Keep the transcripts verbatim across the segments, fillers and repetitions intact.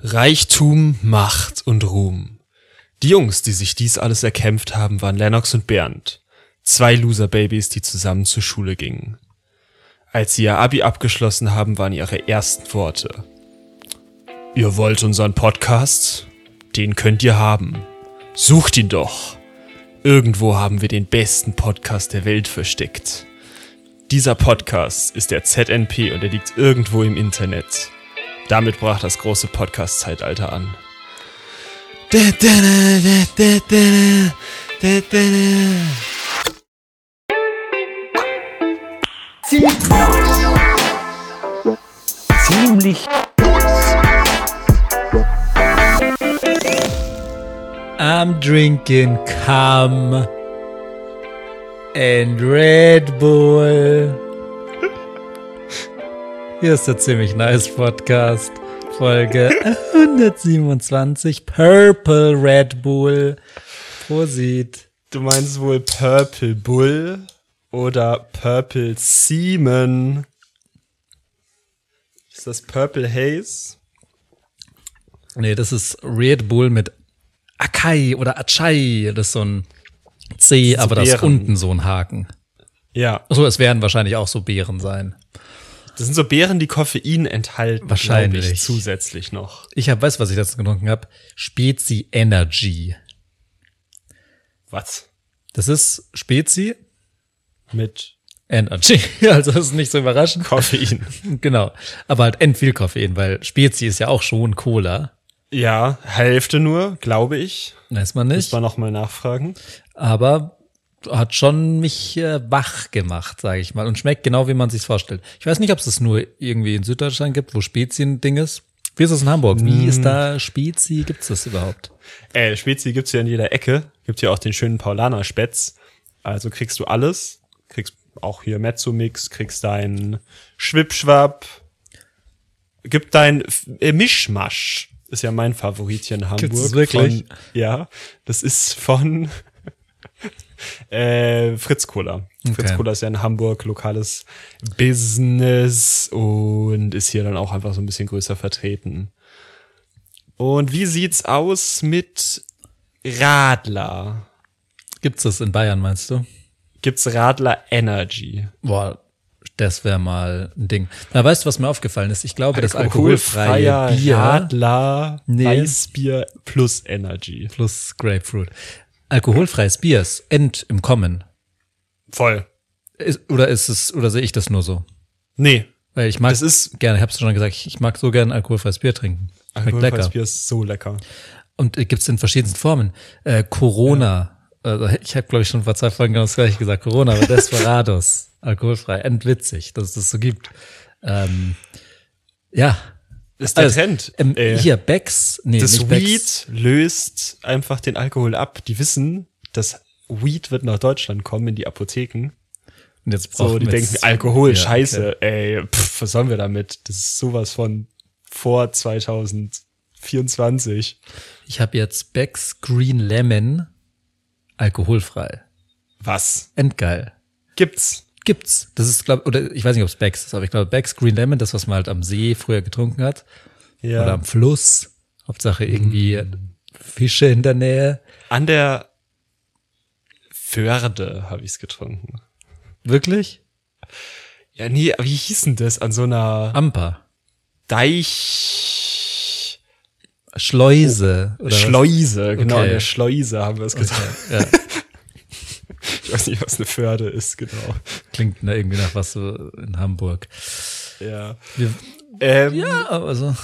Reichtum, Macht und Ruhm. Die Jungs, die sich dies alles erkämpft haben, waren Lennox und Bernd. Zwei Loser-Babys, die zusammen zur Schule gingen. Als sie ihr Abi abgeschlossen haben, waren ihre ersten Worte: Ihr wollt unseren Podcast? Den könnt ihr haben. Sucht ihn doch. Irgendwo haben wir den besten Podcast der Welt versteckt. Dieser Podcast ist der Z N P und er liegt irgendwo im Internet. Damit brach das große Podcast-Zeitalter an. Ziemlich I'm drinking cum and Red Bull. Hier ist der ziemlich nice Podcast, Folge hundertsiebenundzwanzig, Purple Red Bull. Prosit. Du meinst wohl Purple Bull oder Purple Semen? Ist das Purple Haze? Nee, das ist Red Bull mit Akai oder Achai. Das ist so ein C, das aber das ist unten so ein Haken. Ja. Achso, es werden wahrscheinlich auch so Beeren sein. Das sind so Beeren, die Koffein enthalten. Wahrscheinlich. Ich, zusätzlich noch. Ich hab, weißt du, was ich letztens getrunken habe? Spezi Energy. Was? Das ist Spezi mit Energy. Also das ist nicht so überraschend. Koffein. Genau. Aber halt end viel Koffein, weil Spezi ist ja auch schon Cola. Ja, Hälfte nur, glaube ich. Weiß man nicht. Muss man noch mal nachfragen. Aber hat schon mich äh, wach gemacht, sage ich mal. Und schmeckt genau, wie man sich's vorstellt. Ich weiß nicht, ob es das nur irgendwie in Süddeutschland gibt, wo Spezi ein Ding ist. Wie ist das in Hamburg? Wie mm. ist da Spezi? Gibt's das überhaupt? Äh, Spezi gibt's ja in jeder Ecke. Gibt ja auch den schönen Paulaner-Spätz. Also kriegst du alles. Kriegst auch hier Mezzomix, kriegst dein Schwipschwapp. Gibt dein äh, Mischmasch. Ist ja mein Favorit hier in Hamburg. Gibt's das wirklich? Von, ja, das ist von äh, Fritz Cola. Okay. Fritz Cola ist ja in Hamburg lokales Business und ist hier dann auch einfach so ein bisschen größer vertreten. Und wie sieht's aus mit Radler? Gibt's das in Bayern, meinst du? Gibt's Radler Energy? Boah, das wäre mal ein Ding. Na, weißt du, was mir aufgefallen ist? Ich glaube, das alkoholfreie Bier, Radler, nee. Weißbier plus Energy. Plus Grapefruit. Alkoholfreies Bier ist end im Kommen. Voll. Ist, oder ist es, oder sehe ich das nur so? Nee. Weil ich mag das ist gerne, ich hab's schon gesagt, ich mag so gerne alkoholfreies Bier trinken. Alkoholfreies Bier ist so lecker. Und äh, gibt's in verschiedensten Formen. Äh, Corona. Ja. Äh, ich habe, glaube ich, schon vor zwei Folgen genau das gleiche gesagt. Corona, aber Desperados. Alkoholfrei. Endwitzig, dass es das so gibt. Ähm, ja. Ist der also, Trend. Ähm, äh, hier, Becks. Nee, das nicht Weed Becks. löst einfach den Alkohol ab. Die wissen, dass Weed wird nach Deutschland kommen, in die Apotheken. Und jetzt so, die denken, Alkohol, ja, scheiße, okay. ey, pff, was sollen wir damit? Das ist sowas von vor zwanzig vierundzwanzig. Ich habe jetzt Becks Green Lemon alkoholfrei. Was? Endgeil. Gibt's? Gibt's. Das ist, glaube oder ich weiß nicht, ob es Becks ist, aber ich glaube, Becks Green Lemon, das, was man halt am See früher getrunken hat. Ja. Oder am Fluss. Hauptsache irgendwie mm. Fische in der Nähe. An der Förde habe ich's getrunken. Wirklich? Ja, nee, wie hieß denn das? An so einer Amper. Deich... Schleuse. Oder Schleuse, was? Genau, okay. an der Schleuse haben wir es gesagt. Okay. Ja. Ich weiß nicht, was eine Förde ist, genau. Klingt na, irgendwie nach was so in Hamburg. Ja. Wir, ähm, ja, aber so.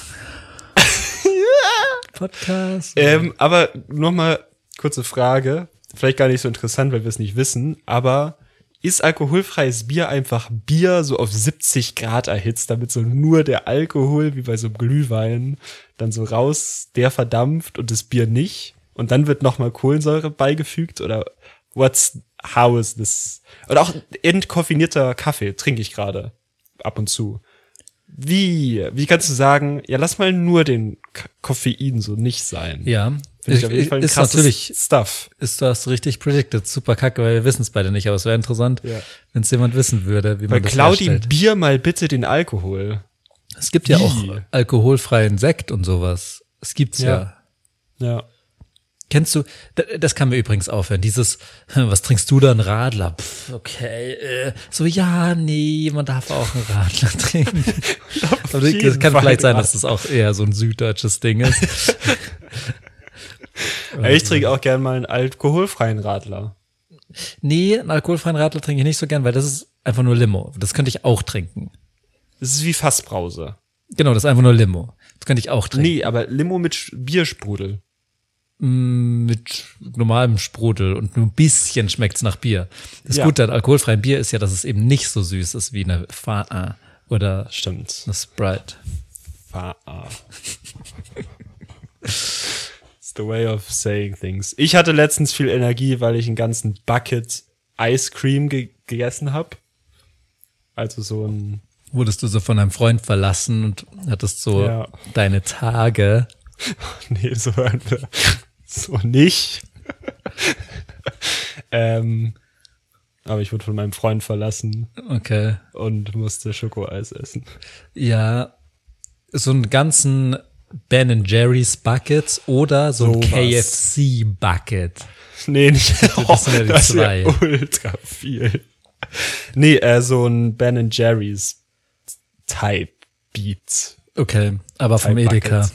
Podcast. Ähm, aber nochmal kurze Frage. Vielleicht gar nicht so interessant, weil wir es nicht wissen, aber ist alkoholfreies Bier einfach Bier so auf siebzig Grad erhitzt, damit so nur der Alkohol, wie bei so einem Glühwein, dann so raus, der verdampft und das Bier nicht? Und dann wird nochmal Kohlensäure beigefügt? Oder what's, how is this? Oder auch entkoffinierter Kaffee trinke ich gerade ab und zu. Wie, wie kannst du sagen, ja, lass mal nur den K- Koffein so nicht sein? Ja. Finde ich auf jeden Fall ein ist krasses natürlich Stuff. Ist das richtig predicted. Super kacke, weil wir wissen es beide nicht, aber es wäre interessant, Ja. wenn es jemand wissen würde, wie Weil man das klau dem herstellt. Bier mal bitte den Alkohol. Es gibt ja Wie? auch alkoholfreien Sekt und sowas. Das gibt's ja. Ja. ja. Kennst du, das kann mir übrigens aufhören, dieses, was trinkst du da, ein Radler? Pff, okay, äh, so, ja, nee, man darf auch einen Radler trinken. Aber es kann Fall vielleicht sein, dass das auch eher so ein süddeutsches Ding ist. Ich trinke auch gerne mal einen alkoholfreien Radler. Nee, einen alkoholfreien Radler trinke ich nicht so gern, weil das ist einfach nur Limo. Das könnte ich auch trinken. Das ist wie Fassbrause. Genau, das ist einfach nur Limo. Das könnte ich auch trinken. Nee, aber Limo mit Biersprudel. Mit normalem Sprudel und nur ein bisschen schmeckt's nach Bier. Das ja. Gute an alkoholfreiem Bier ist ja, dass es eben nicht so süß ist wie eine Fanta oder Stimmt. eine Sprite. Fanta. It's the way of saying things. Ich hatte letztens viel Energie, weil ich einen ganzen Bucket Ice Cream ge- gegessen habe. Also so ein... Wurdest du so von einem Freund verlassen und hattest so ja. deine Tage? Nee, so, so nicht. ähm, aber ich wurde von meinem Freund verlassen. Okay. Und musste Schokoeis essen. Ja, so einen ganzen Ben and Jerry's Bucket oder so, so ein K F C Bucket. Nee, nicht. Das sind ja die das zwei. Ist ja ultra viel. Nee, äh, so ein Ben and Jerry's Type Beat. Okay, aber vom Type Edeka. Bucket.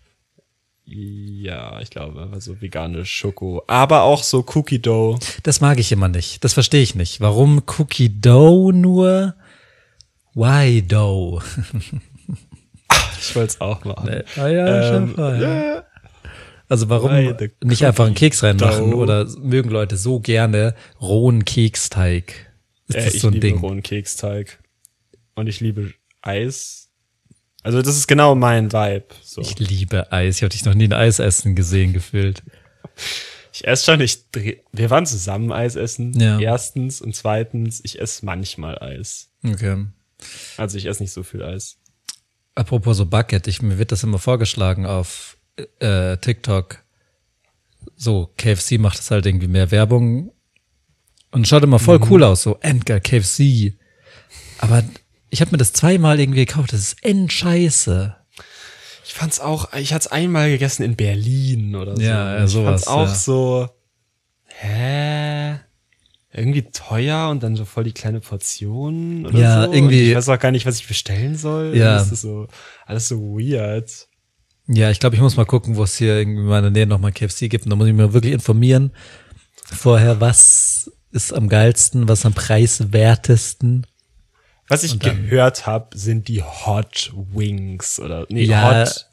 Ja, ich glaube, also vegane Schoko. Aber auch so Cookie Dough. Das mag ich immer nicht. Das verstehe ich nicht. Warum Cookie Dough nur? Why Dough? Ich wollte es auch machen. Nee. Ah ja, ähm, schon ja. Also warum nicht einfach einen Keks reinmachen? Dough. Oder mögen Leute so gerne rohen Keksteig? Ist äh, das ich so ein liebe Ding? rohen Keksteig. Und ich liebe Eis. Also das ist genau mein Vibe. So. Ich liebe Eis. Ich habe dich noch nie ein Eis essen gesehen, gefühlt. Ich esse schon, ich dreh, wir waren zusammen Eis essen. Ja. Erstens. Und zweitens, ich esse manchmal Eis. Okay. Also ich esse nicht so viel Eis. Apropos so Bucket, ich, mir wird das immer vorgeschlagen auf äh, TikTok. So, K F C macht das halt irgendwie mehr Werbung. Und schaut immer voll mhm. cool aus, so endgeil, K F C. Aber ich habe mir das zweimal irgendwie gekauft, das ist endscheiße. Ich fand's auch, ich hatte es einmal gegessen in Berlin oder so. Ja, ja, sowas. Ich fand's auch ja. so, hä? Irgendwie teuer und dann so voll die kleine Portion oder ja, so. irgendwie. Und ich weiß auch gar nicht, was ich bestellen soll. Ja. Das ist so, alles so weird. Ja, ich glaube, ich muss mal gucken, wo es hier irgendwie in meiner Nähe nochmal K F C gibt. Und da muss ich mir wirklich informieren vorher, was ist am geilsten, was am preiswertesten. Was ich gehört habe, sind die Hot Wings oder nee, ja. Hot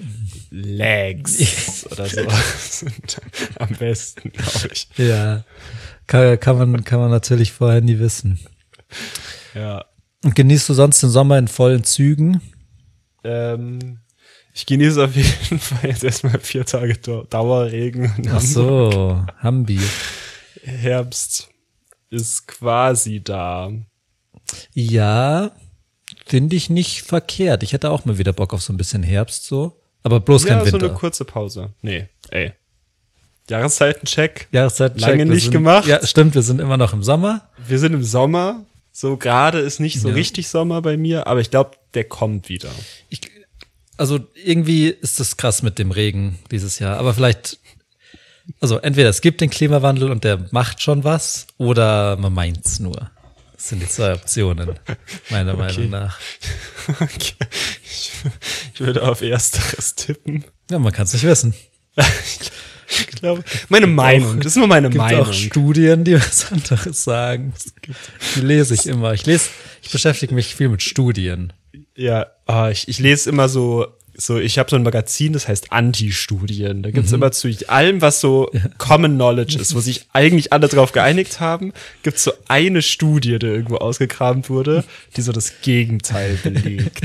Legs oder so. Sind am besten, glaube ich. Ja, kann, kann man kann man natürlich vorher nie wissen. Ja. Und genießt du sonst den Sommer in vollen Zügen? Ähm, ich genieße auf jeden Fall jetzt erstmal vier Tage Dauerregen. Ach so, Hambi. Herbst ist quasi da. Ja, finde ich nicht verkehrt. Ich hätte auch mal wieder Bock auf so ein bisschen Herbst so, aber bloß kein ja, Winter. Ja, so eine kurze Pause. Nee, ey. Jahreszeitencheck. Jahreszeitencheck. Lange nicht sind, gemacht. Ja, stimmt, wir sind immer noch im Sommer. Wir sind im Sommer. So gerade ist nicht so ja. richtig Sommer bei mir, aber ich glaube, der kommt wieder. Ich, also irgendwie ist das krass mit dem Regen dieses Jahr, aber vielleicht, also entweder es gibt den Klimawandel und der macht schon was oder man meint's nur. Das sind die zwei Optionen, meiner okay. Meinung nach. Okay. Ich, ich würde auf Ersteres tippen. Ja, man kann es nicht wissen. Ich glaube, meine gibt Meinung, auch, das ist nur meine gibt Meinung. Es gibt auch Studien, die was anderes sagen. Die lese ich immer. Ich lese, ich beschäftige mich viel mit Studien. Ja, oh, ich, ich lese immer so, so ich habe so ein Magazin, das heißt Anti-Studien. Da gibt's mhm. immer zu allem, was so ja. Common Knowledge ist, wo sich eigentlich alle drauf geeinigt haben, gibt's so eine Studie, die irgendwo ausgegraben wurde, die so das Gegenteil belegt.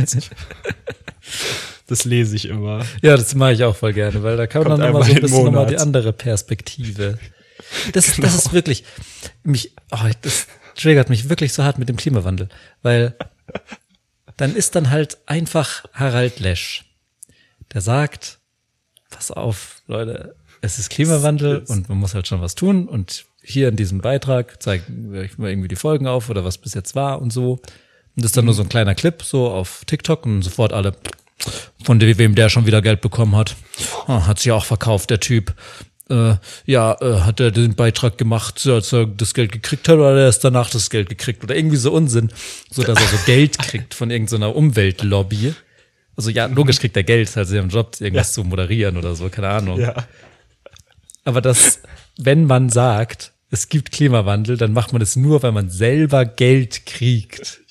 Das lese ich immer. Ja, das mache ich auch voll gerne, weil da kann man dann immer so ein bisschen nochmal die andere Perspektive. Das, genau. das ist wirklich, mich, oh, das triggert mich wirklich so hart mit dem Klimawandel, weil dann ist dann halt einfach Harald Lesch, der sagt, pass auf, Leute, es ist Klimawandel und man muss halt schon was tun und hier in diesem Beitrag zeigen wir irgendwie die Folgen auf oder was bis jetzt war und so. Und das ist dann mhm. nur so ein kleiner Clip so auf TikTok und sofort alle von dem, wem der schon wieder Geld bekommen hat. Ah, hat sich auch verkauft, der Typ. Äh, ja, äh, hat er den Beitrag gemacht, als er das Geld gekriegt hat, oder hat er erst danach das Geld gekriegt? Oder irgendwie so Unsinn, so dass er so Geld kriegt von irgendeiner Umweltlobby. Also ja, logisch kriegt er Geld, halt im Job irgendwas ja. zu moderieren oder so, keine Ahnung. Ja. Aber das, wenn man sagt, es gibt Klimawandel, dann macht man es nur, weil man selber Geld kriegt.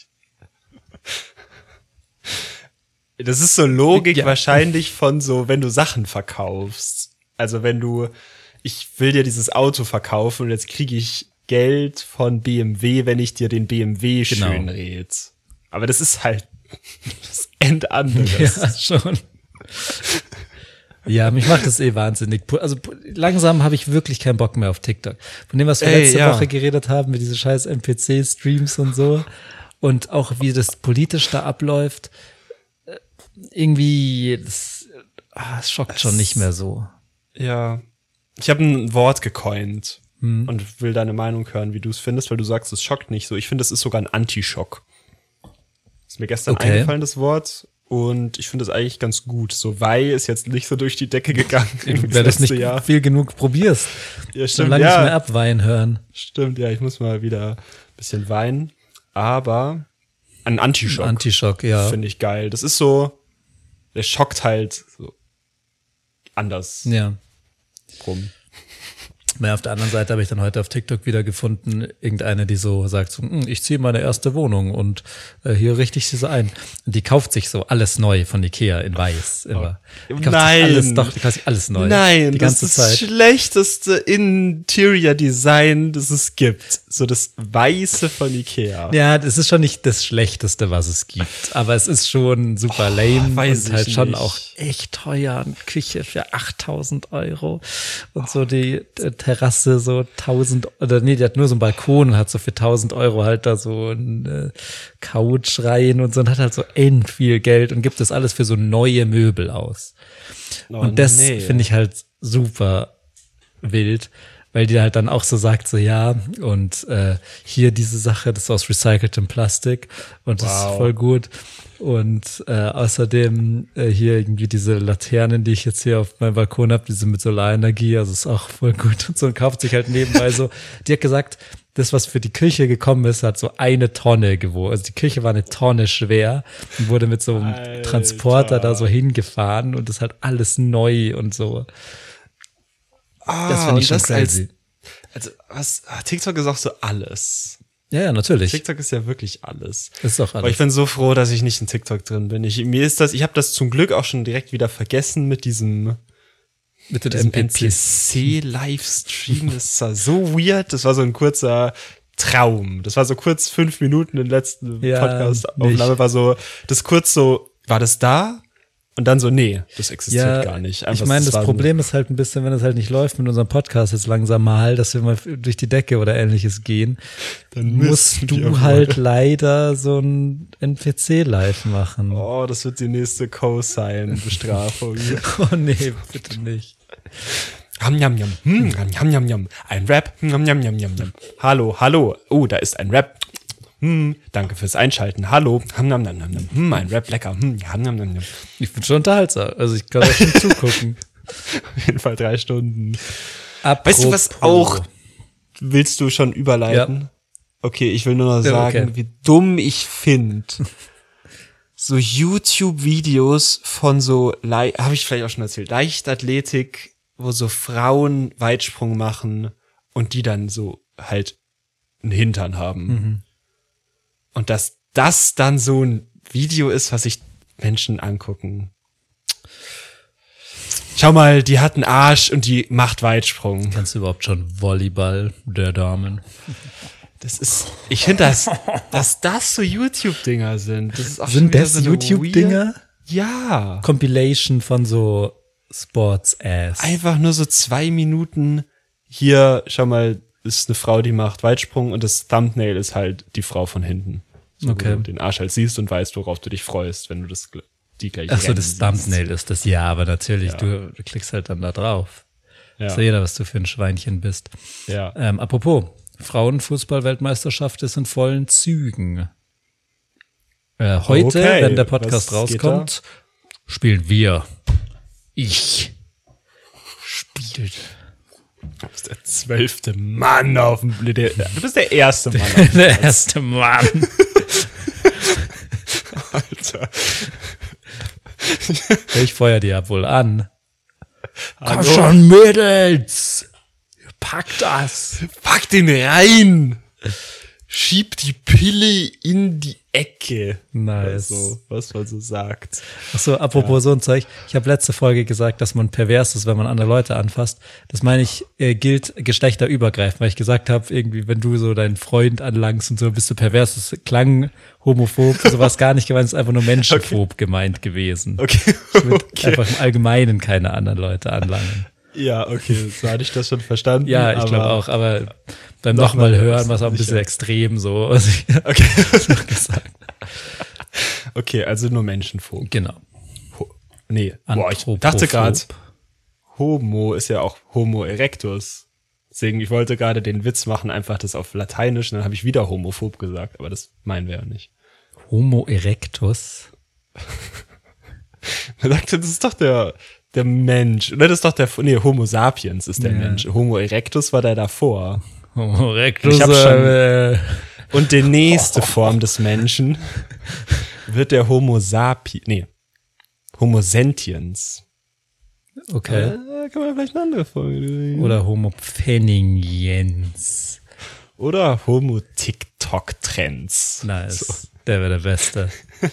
Das ist so Logik ja. wahrscheinlich von so, wenn du Sachen verkaufst. Also wenn du, ich will dir dieses Auto verkaufen und jetzt kriege ich Geld von B M W, wenn ich dir den B M W genau. schön red. Aber das ist halt das Endanderes. Ja, schon. Ja, mich macht das eh wahnsinnig. Also langsam habe ich wirklich keinen Bock mehr auf TikTok. Von dem, was wir Ey, letzte ja. Woche geredet haben, mit diesen scheiß N P C-Streams und so. Und auch wie das politisch da abläuft. Irgendwie, das, ah, das schockt das schon nicht mehr so. Ja, ich habe ein Wort gecoint hm. und will deine Meinung hören, wie du es findest, weil du sagst, es schockt nicht so. Ich finde, es ist sogar ein Antischock. Ist mir gestern okay. eingefallen, das Wort. Und ich finde es eigentlich ganz gut. So, Weih ist jetzt nicht so durch die Decke gegangen. Wer das nicht Jahr. viel genug probierst. Ja, stimmt. Solange ja. nicht mehr abweinen hören. Stimmt, ja, ich muss mal wieder ein bisschen weinen. Aber ein Antischock. Ein Antischock, ja. Finde ich geil. Das ist so, der schockt halt so anders. Ja. Rum. Mehr auf der anderen Seite habe ich dann heute auf TikTok wieder gefunden, irgendeine, die so sagt, so, ich ziehe meine erste Wohnung und äh, hier richte ich sie so ein. Und die kauft sich so alles neu von Ikea in weiß immer. Die kauft Nein. Sich alles, doch, die kauft sich alles neu. Nein, die ganze das ist Zeit. das schlechteste Interior-Design, das es gibt. So das Weiße von Ikea. Ja, das ist schon nicht das Schlechteste, was es gibt. Aber es ist schon super lame oh, und halt schon nicht. auch echt teuer. Eine Küche für achttausend Euro und so die äh, Terrasse so tausend, oder nee, die hat nur so einen Balkon und hat so für tausend Euro halt da so eine Couch rein und so und hat halt so end viel Geld und gibt das alles für so neue Möbel aus. Oh, und das nee. finde ich halt super wild, weil die halt dann auch so sagt, so ja, und äh, hier diese Sache, das ist aus recyceltem Plastik und das wow. ist voll gut. Und äh, außerdem äh, hier irgendwie diese Laternen, die ich jetzt hier auf meinem Balkon habe, die sind mit Solarenergie, also ist auch voll gut und so und kauft sich halt nebenbei so. Die hat gesagt, das, was für die Küche gekommen ist, hat so eine Tonne gewogen. Also die Küche war eine Tonne schwer und wurde mit so einem Alter. Transporter da so hingefahren und das halt alles neu und so. Ah, das finde ich schon crazy. Als, also was, TikTok ist auch so alles. Ja, ja, natürlich. TikTok ist ja wirklich alles. Ist doch alles. Aber ich bin so froh, dass ich nicht in TikTok drin bin. Ich, mir ist das, ich habe das zum Glück auch schon direkt wieder vergessen mit diesem, mit dem diesem N P C-Livestream. Das war so weird. Das war so ein kurzer Traum. Das war so kurz fünf Minuten in der letzten ja, Podcast-Aufnahme. War so, das kurz so, war das da? Und dann so, nee, das existiert ja, gar nicht. Einfach, ich meine, das, das Problem ist halt ein bisschen, wenn es halt nicht läuft mit unserem Podcast jetzt langsam mal, dass wir mal durch die Decke oder ähnliches gehen, dann musst du halt leider so ein N P C live machen. Oh, das wird die nächste Cosine-Bestrafung. Oh nee, bitte nicht. Ham, yam, yam. Hm, yam, yam, yam. Ein Rap. Yam, yam, yam, yam, yam. Hallo, hallo. Oh, da ist ein Rap. Hm, danke fürs Einschalten. Hallo. Ham, yam, yam, yam. Hm, ein Rap lecker. Hm, yam, yam, yam, yam. Ich bin schon unterhaltsam. Also ich kann da schon zugucken. Auf jeden Fall drei Stunden. Apropos. Weißt du, was auch willst du schon überleiten? Ja. Okay, ich will nur noch sagen, ja, okay. wie dumm ich finde. So YouTube-Videos von so, habe ich vielleicht auch schon erzählt, Leichtathletik, wo so Frauen Weitsprung machen und die dann so halt einen Hintern haben. Mhm. Und dass das dann so ein Video ist, was sich Menschen angucken. Schau mal, die hat einen Arsch und die macht Weitsprung. Kannst du überhaupt schon Volleyball der Damen? Das ist, ich finde das, dass das so YouTube-Dinger sind. Das ist auch sind das so YouTube-Dinger? Ja. Compilation von so Sports-Ass. Einfach nur so zwei Minuten. Hier, schau mal, ist eine Frau, die macht Weitsprung und das Thumbnail ist halt die Frau von hinten. So, okay. Wo du den Arsch halt siehst und weißt, worauf du dich freust, wenn du das die gleich Ach so, das siehst. Thumbnail ist das. Ja, aber natürlich, ja. du, du klickst halt dann da drauf. Ja. Weiß ja jeder, was du für ein Schweinchen bist. Ja. Ähm, apropos, Frauenfußball-Weltmeisterschaft ist in vollen Zügen. Äh, heute, okay. wenn der Podcast was rauskommt, spielen wir. Ich spielt. Du bist der zwölfte Mann auf dem Bl- der, Du bist der erste Mann. Auf dem Der Platz. erste Mann. Alter. Ich feuer die ab wohl an. Komm Hallo? schon, Mädels. Packt das. Pack den rein. Schieb die Pille in die Ecke. Nice. Also, was man so sagt. Achso, apropos so ein Zeug. Ich habe letzte Folge gesagt, dass man pervers ist, wenn man andere Leute anfasst. Das meine ich, äh, gilt geschlechterübergreifend, weil ich gesagt habe, irgendwie, wenn du so deinen Freund anlangst und so, bist du pervers. Das klang homophob, sowas gar nicht gemeint, ist einfach nur menschenphob gemeint gewesen. Okay. Ich würde okay. einfach im Allgemeinen keine anderen Leute anlangen. Ja, okay, so hatte ich das schon verstanden. Ja, ich glaube auch, aber beim nochmal Nochmal hören war es auch ein bisschen sicher. extrem so, was ich Okay. noch gesagt habe. Okay, also nur menschenphob. Genau. Ho- Nee, boah, ich Anthropophob. dachte gerade, Homo ist ja auch Homo erectus. Deswegen, ich wollte gerade den Witz machen, einfach das auf Lateinisch, und dann habe ich wieder homophob gesagt, aber das meinen wir ja nicht. Homo erectus. Er sagte, das ist doch der, der Mensch, oder das ist doch der, nee, Homo sapiens ist der Ja. Mensch. Homo erectus war der davor. Homo erectus. Ich hab schon- äh, Und die nächste Form des Menschen wird der Homo sapiens, nee, Homo sentiens. okay. Äh, kann man vielleicht eine andere Folge. Oder Homo pfennigens. Oder Homo TikTok-Trends. Nice. So. Der wäre der Beste.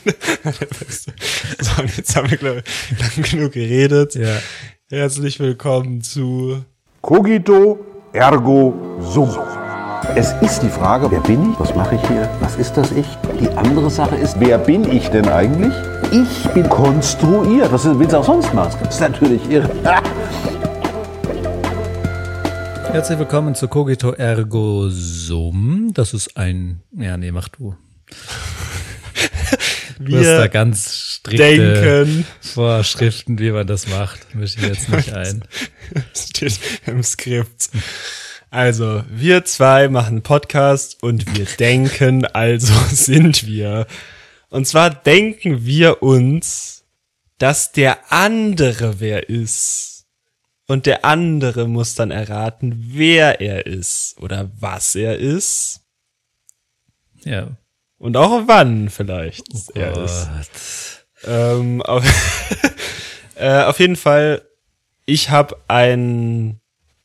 So, und jetzt haben wir, glaube ich, lang genug geredet. Ja. Herzlich willkommen zu Cogito ergo sum. Es ist die Frage, wer bin ich? Was mache ich hier? Was ist das Ich? Die andere Sache ist, wer bin ich denn eigentlich? Ich bin konstruiert. Was willst du auch sonst machen? Das ist natürlich irre. Herzlich willkommen zu Cogito ergo sum. Das ist ein, ja, nee, mach du. Du hast da Wir ganz strikte denken. Vorschriften, wie man das macht. Mische ich jetzt nicht ein. Steht im Skript. Also, wir zwei machen einen Podcast und wir denken, also sind wir. Und zwar denken wir uns, dass der andere wer ist. Und der andere muss dann erraten, wer er ist oder was er ist. Ja. Und auch wann vielleicht er ist. Gott. Ähm, auf, äh, auf jeden Fall, ich habe ein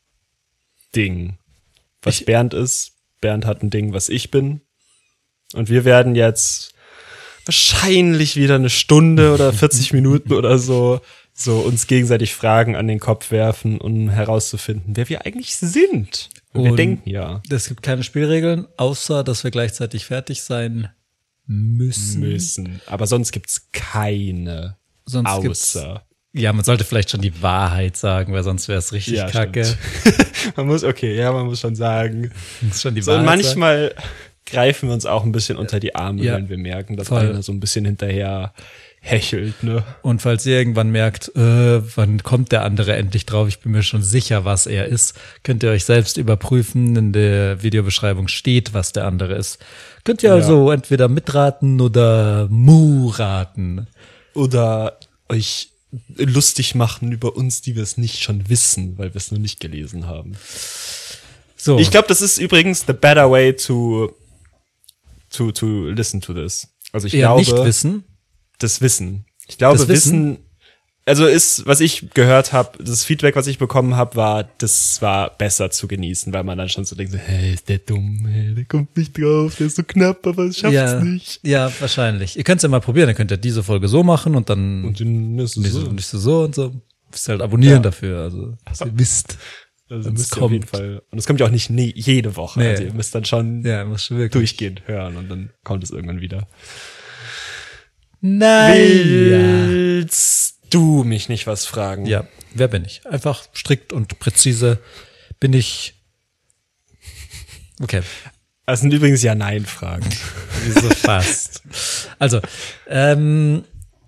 Ding, was Ich- Bernd ist. Bernd hat ein Ding, was ich bin. Und wir werden jetzt wahrscheinlich wieder eine Stunde oder vierzig Minuten oder so, so uns gegenseitig Fragen an den Kopf werfen, um herauszufinden, wer wir eigentlich sind. Und wir Und denken ja. Es gibt keine Spielregeln, außer dass wir gleichzeitig fertig sein müssen. Müssen. Aber sonst gibt's keine. Sonst gibt's, außer. ja, man sollte vielleicht schon die Wahrheit sagen, weil sonst wäre es richtig Ja, kacke. stimmt. Man muss, okay, ja, man muss schon sagen. Das ist schon die So, und Wahrheit sagen. manchmal greifen wir uns auch ein bisschen unter die Arme, Ja. wenn wir merken, dass Voll. einer so ein bisschen hinterher hechelt, ne? Und falls ihr irgendwann merkt, äh, wann kommt der andere endlich drauf, ich bin mir schon sicher, was er ist, könnt ihr euch selbst überprüfen. In der Videobeschreibung steht, was der andere ist. Könnt ihr Ja. also entweder mitraten oder mu-raten. Oder euch lustig machen über uns, die wir es nicht schon wissen, weil wir es noch nicht gelesen haben. So, Ich glaube, das ist übrigens the better way to, to, to listen to this. Also ich eher glaube, nicht wissen. das Wissen. Ich glaube, Das Wissen? Wissen, also ist, was ich gehört habe, das Feedback, was ich bekommen habe, war, das war besser zu genießen, weil man dann schon so denkt, so, hey, ist der dumm, hey, der kommt nicht drauf, der ist so knapp, aber es schafft's Ja, nicht. ja, wahrscheinlich. Ihr könnt es ja mal probieren, dann könnt ihr diese Folge so machen und dann Und dann ist es nicht so, so. nicht so, so und so. Müsst ihr halt abonnieren Ja. dafür, also dass ihr wisst. Also wenn's müsst ihr auf jeden kommt. Fall. Und es kommt ja auch nicht nie, jede Woche. Nee. Also ihr müsst dann schon Ja, muss schon wirklich. durchgehend hören und dann kommt es irgendwann wieder. Nein. Willst du mich nicht was fragen? Ja, wer bin ich? Einfach strikt und präzise bin ich. Okay, Das sind übrigens Ja-Nein-Fragen. so fast. Also, ähm,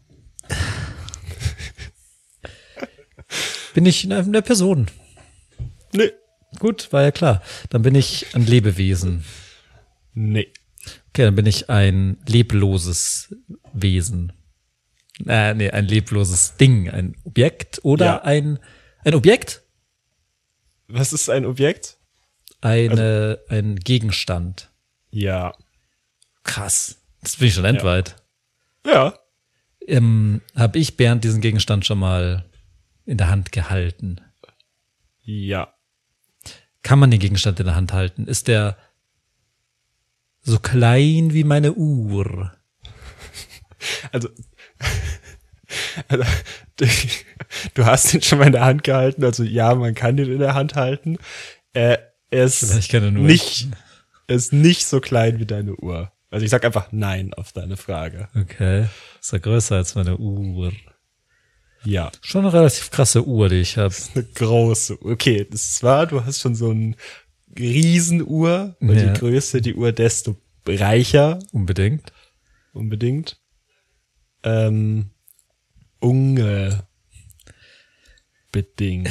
bin ich eine, eine Person? Nee. Gut, war ja klar. Dann bin ich ein Lebewesen. Nee. Okay, dann bin ich ein lebloses Wesen. Äh, nee, ein lebloses Ding. Ein Objekt oder Ja. ein, ein Objekt? Was ist ein Objekt? Eine, ein Gegenstand. Ja. Krass. Das bin ich schon endweit. Ja. Ähm, habe ich Bernd diesen Gegenstand schon mal in der Hand gehalten? Ja. Kann man den Gegenstand in der Hand halten? Ist der so klein wie meine Uhr? Also, also du, du hast ihn schon mal in der Hand gehalten. Also ja, man kann den in der Hand halten. Äh, er ist Vielleicht kann er nur nicht, er ist nicht so klein wie deine Uhr. Also ich sag einfach nein auf deine Frage. Okay. Ist er größer als meine Uhr? Ja. Schon eine relativ krasse Uhr, die ich habe. Eine große Uhr. Okay, das war, du hast schon so eine Riesenuhr. Und Ja. je größer die Uhr, desto reicher. Unbedingt. Unbedingt. Ähm, unge bedingt.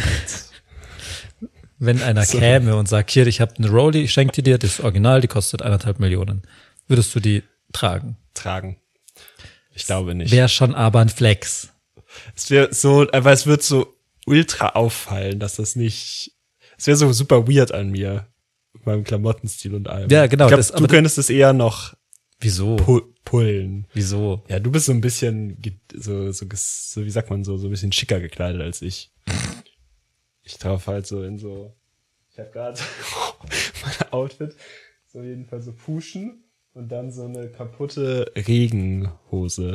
Wenn einer So. käme und sagt, hier, ich habe eine Rolli, ich schenke die dir, das ist Original, die kostet eineinhalb Millionen. Würdest du die tragen? Tragen. Ich glaube nicht. Wäre schon aber ein Flex. Es wäre so, aber es wird so ultra auffallen, dass das nicht. Es wäre so super weird an mir. Mit meinem Klamottenstil und allem. Ja, genau, Ich glaub, das- du aber- könntest es eher noch Wieso? pu pullen. Wieso? Ja, du bist so ein bisschen, ge- so, so, ges- so, wie sagt man so, so ein bisschen schicker gekleidet als ich. Ich traf halt so in so, ich habe gerade mein Outfit, so jedenfalls so Puschen und dann so eine kaputte Regenhose.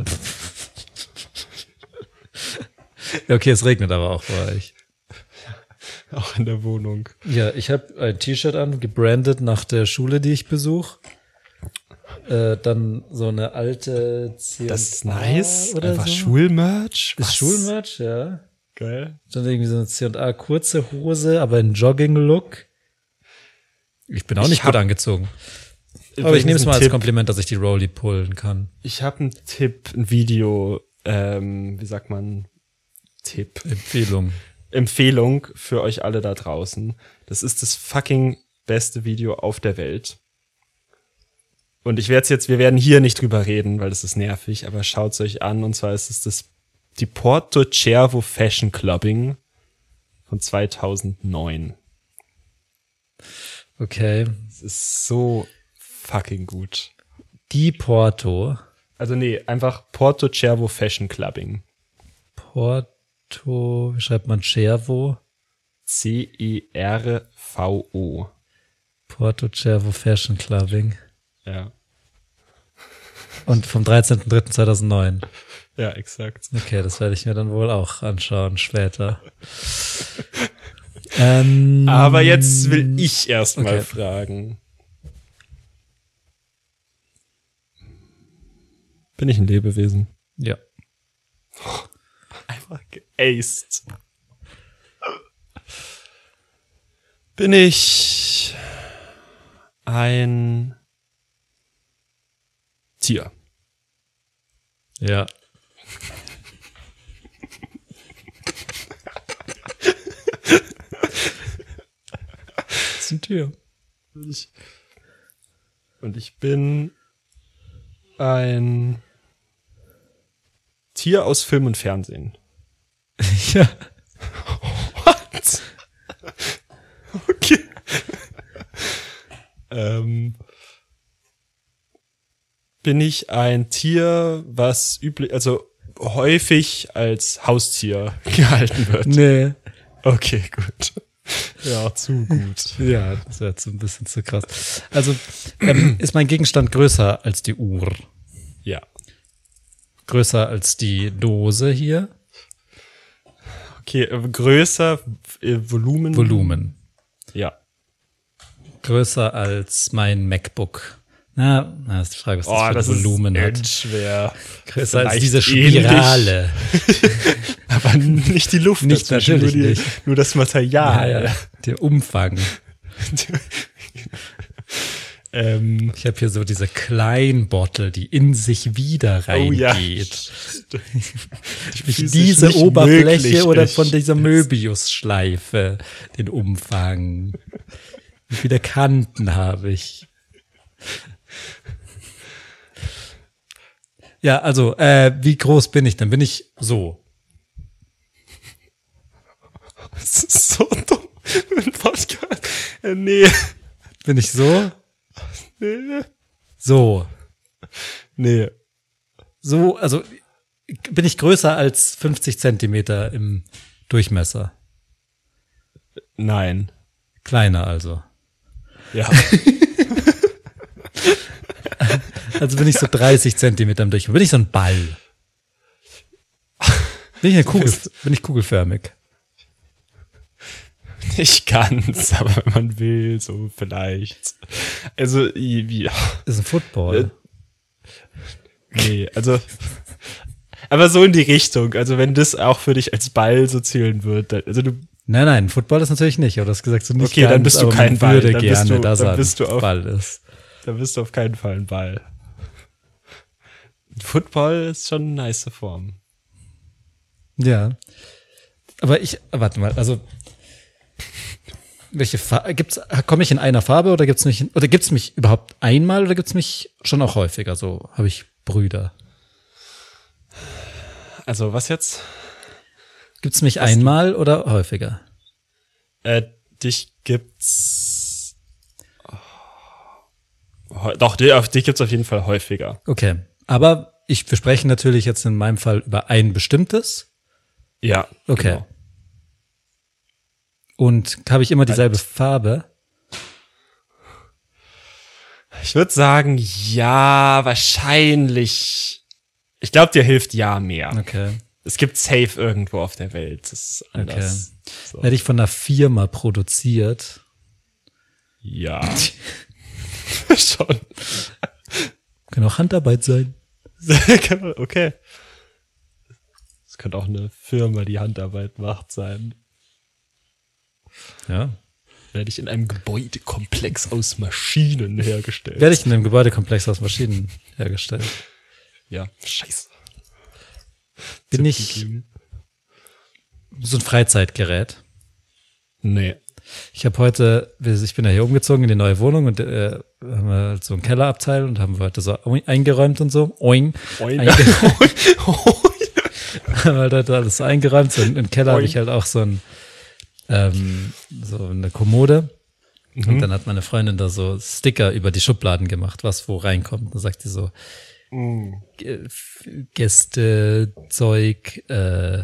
Ja, okay, es regnet aber auch bei euch. Auch in der Wohnung. Ja, ich habe ein T-Shirt an, gebrandet nach der Schule, die ich besuche. Äh, dann so eine alte C und A Das ist nice. oder Einfach so. Schulmerch. Ist Was? Schulmerch, ja. Geil. Dann irgendwie so eine C und A kurze Hose, aber ein Jogging-Look. Ich bin auch Ich nicht hab- gut angezogen. Aber Übrigens ich nehme es ein mal als Tipp. Kompliment, dass ich die Rolli pullen kann. Ich habe einen Tipp, ein Video, ähm, wie sagt man, Tipp, Empfehlung. Empfehlung für euch alle da draußen. Das ist das fucking beste Video auf der Welt. Und ich werde jetzt, wir werden hier nicht drüber reden, weil das ist nervig, aber schaut's euch an. Und zwar ist es das, die Porto Cervo Fashion Clubbing von zweitausendneun. Okay. Es ist so fucking gut. Die Porto. Also nee, einfach Porto Cervo Fashion Clubbing. Porto, wie schreibt man Cervo? C E R V O. Porto Cervo Fashion Clubbing. Ja. Und vom dreizehnten dritten zweitausendneun. Ja, exakt. Okay, das werde ich mir dann wohl auch anschauen später. ähm, Aber jetzt will ich erst mal Okay. fragen. Bin ich ein Lebewesen? Ja. Einfach geaced. Bin ich ein Tier? Ja. Das ist ein Tier. Ich, und ich bin ein Tier aus Film und Fernsehen. Ja. What? Okay. ähm, bin ich ein Tier, was üblich, also häufig als Haustier gehalten wird? Nee. Okay, gut. Ja, zu gut. Ja, das wäre jetzt ein bisschen zu krass. Also, ähm, ist mein Gegenstand größer als die Uhr? Ja. Größer als die Dose hier? Okay, äh, größer, äh, Volumen. Volumen. Ja. Größer als mein MacBook. Na, na ist die Frage, was das Oh, für das ein Volumen ist hat. schwer. Größer als Vielleicht diese ähnlich. Spirale. Aber nicht die Luft Nicht, dazwischen, natürlich nur, die, nicht. nur das Material. Ja, ja. Der Umfang. ähm, Ich habe hier so diese Kleinbottle, die in sich wieder oh ja. reingeht. Physisch Nicht diese nicht Oberfläche möglich oder ist. von dieser Möbius-Schleife den Umfang. Wie viele Kanten habe ich? Ja, also, äh, wie groß bin ich denn? Bin ich so? Das ist so dumm. Ein Podcast. Äh, nee. Bin ich so? Nee. So. Nee. So, also, bin ich größer als fünfzig Zentimeter im Durchmesser? Nein. Kleiner also. Ja. Also bin ich so dreißig Zentimeter im Durchmesser. Bin ich so ein Ball? Bin ich eine Kugel, bin ich kugelförmig? Nicht ganz, aber wenn man will, so vielleicht. Also, wie. Ist ein Football. Nee, also. Aber so in die Richtung. Also, wenn das auch für dich als Ball so zählen wird. Dann, also, du. Nein, nein, Football ist natürlich nicht. Aber du hast gesagt, so nicht Okay, ganz, dann bist du aber kein man Ball. würde Dann gerne, bist du, dass dann er bist du ein auf, Ball ist. dann bist du auf keinen Fall ein Ball. Football ist schon eine nice Form. Ja. Aber ich, warte mal, also welche Farbe gibt's? Komme ich in einer Farbe oder gibt's mich oder gibt's mich überhaupt einmal oder gibt's mich schon auch häufiger? So habe ich Brüder. Also, was jetzt? Gibt's mich was einmal du? Oder häufiger? Äh, dich gibt's. Oh, doch, dich, dich gibt's auf jeden Fall häufiger. Okay. Aber ich, wir sprechen natürlich jetzt in meinem Fall über ein bestimmtes. Ja. Okay. Genau. Und habe ich immer dieselbe Farbe? Ich würde sagen, ja, wahrscheinlich. Ich glaube, dir hilft ja mehr. Okay. Es gibt safe irgendwo auf der Welt. Das ist anders. Okay. So. Werde ich von einer Firma produziert? Ja. Schon. Kann auch Handarbeit sein. Okay. Es könnte auch eine Firma, die Handarbeit macht, sein. Ja. Werde ich in einem Gebäudekomplex aus Maschinen hergestellt. Werde ich in einem Gebäudekomplex aus Maschinen hergestellt. Ja, scheiße. Bin ich so ein Freizeitgerät? Nee. Ich habe heute, ich bin ja hier umgezogen in die neue Wohnung und äh, haben wir halt so ein Kellerabteil und haben wir heute so eingeräumt und so. Oing. Oing. Eingeräumt. Haben wir halt alles eingeräumt. So im Keller habe ich halt auch so ein ähm, so eine Kommode. Mhm. Und dann hat meine Freundin da so Sticker über die Schubladen gemacht, was wo reinkommt. Dann sagt sie so, mhm. Gäste, Zeug, äh,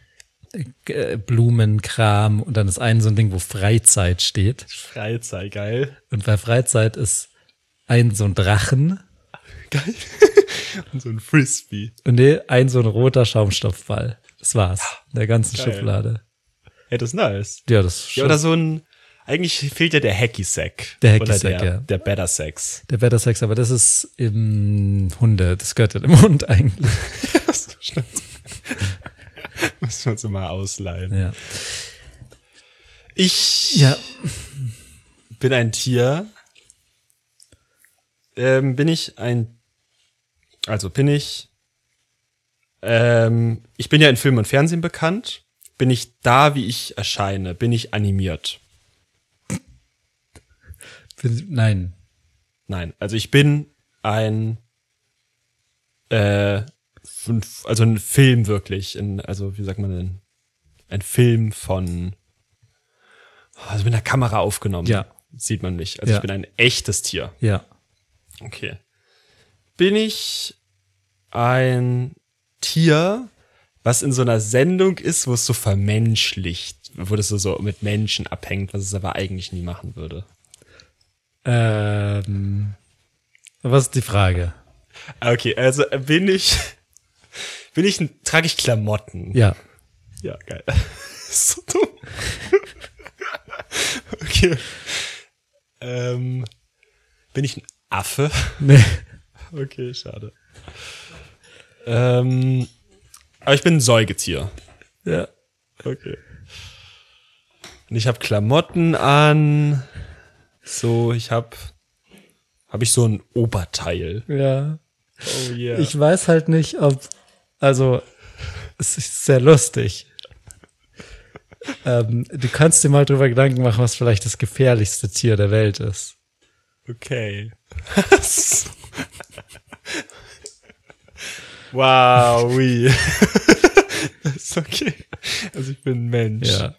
Blumenkram und dann ist ein so ein Ding, wo Freizeit steht. Freizeit, geil. Und bei Freizeit ist ein so ein Drachen. Geil. Und so ein Frisbee. Und nee, ein so ein roter Schaumstoffball. Das war's. In der ganzen geil. Schublade. Ja, das ist nice. Ja, das ist ja, oder so ein, eigentlich fehlt ja der Hacky-Sack. Der Hacky-Sack, der, ja. Der Better Sex. Der Better Sex, aber das ist im Hunde, das gehört ja im Hund eigentlich. Das stimmt. Müssen wir uns immer ausleihen. Ja. Ich ja. bin ein Tier. Ähm, bin ich ein, also bin ich, ähm, ich bin ja in Film und Fernsehen bekannt. Bin ich da, wie ich erscheine? Bin ich animiert? Nein. Nein, also ich bin ein, äh, also ein Film wirklich, in, also wie sagt man denn, ein Film von, also mit einer Kamera aufgenommen. Ja. Sieht man mich. Also ja. ich bin ein echtes Tier. Ja. Okay. Bin ich ein Tier, was in so einer Sendung ist, wo es so vermenschlicht, wo das so, so mit Menschen abhängt, was es aber eigentlich nie machen würde? Ähm, was ist die Frage? Okay, also bin ich, bin ich, ein, trage ich Klamotten? Ja. Ja, geil. So dumm. Okay. Ähm, bin ich ein Affe? Nee. Okay, schade. Ähm, aber ich bin ein Säugetier. Ja. Okay. Und ich habe Klamotten an. So, ich habe habe ich so ein Oberteil. Ja. Oh yeah. Ich weiß halt nicht, ob, also, es ist sehr lustig. ähm, du kannst dir mal drüber Gedanken machen, was vielleicht das gefährlichste Tier der Welt ist. Okay. Wow, oui. Ist okay. Also ich bin ein Mensch. Ja.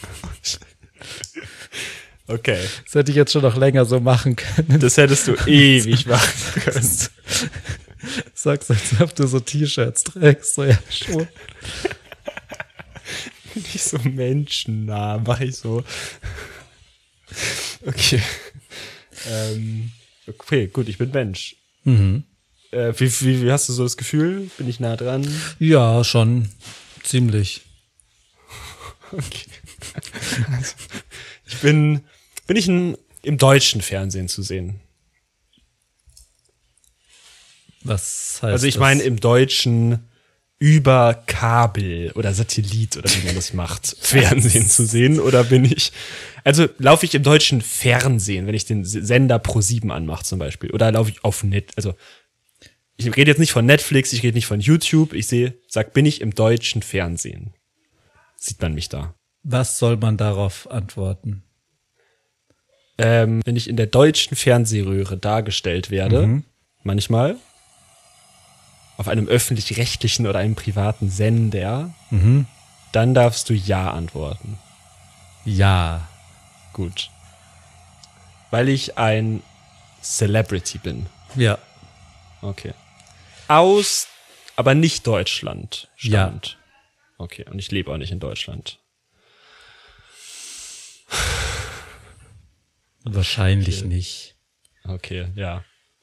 Okay. Das hätte ich jetzt schon noch länger so machen können. Das hättest du ewig machen können. Sagst, als ob du so T-Shirts trägst. So, ja, schon. Nicht so menschennah, mach ich so. Okay. Ähm, okay, gut, ich bin Mensch. Mhm. Äh, wie, wie, wie hast du so das Gefühl? Bin ich nah dran? Ja, schon. Ziemlich. Okay. Also, ich bin, bin ich ein, im deutschen Fernsehen zu sehen? Was heißt Also ich das? meine im deutschen über Kabel oder Satellit oder wie man das macht, Fernsehen zu sehen, oder bin ich, also laufe ich im deutschen Fernsehen, wenn ich den Sender Pro sieben anmache zum Beispiel, oder laufe ich auf Net, also ich rede jetzt nicht von Netflix, ich rede nicht von YouTube, ich sehe, sag, bin ich im deutschen Fernsehen? Sieht man mich da? Was soll man darauf antworten? Ähm, wenn ich in der deutschen Fernsehröhre dargestellt werde, Mhm. manchmal, auf einem öffentlich-rechtlichen oder einem privaten Sender, Mhm. dann darfst du Ja antworten. Ja. Gut. Weil ich ein Celebrity bin. Ja. Okay. Aus, aber nicht Deutschland stammt. Ja. Okay, und ich lebe auch nicht in Deutschland. Wahrscheinlich nicht. Okay, ja.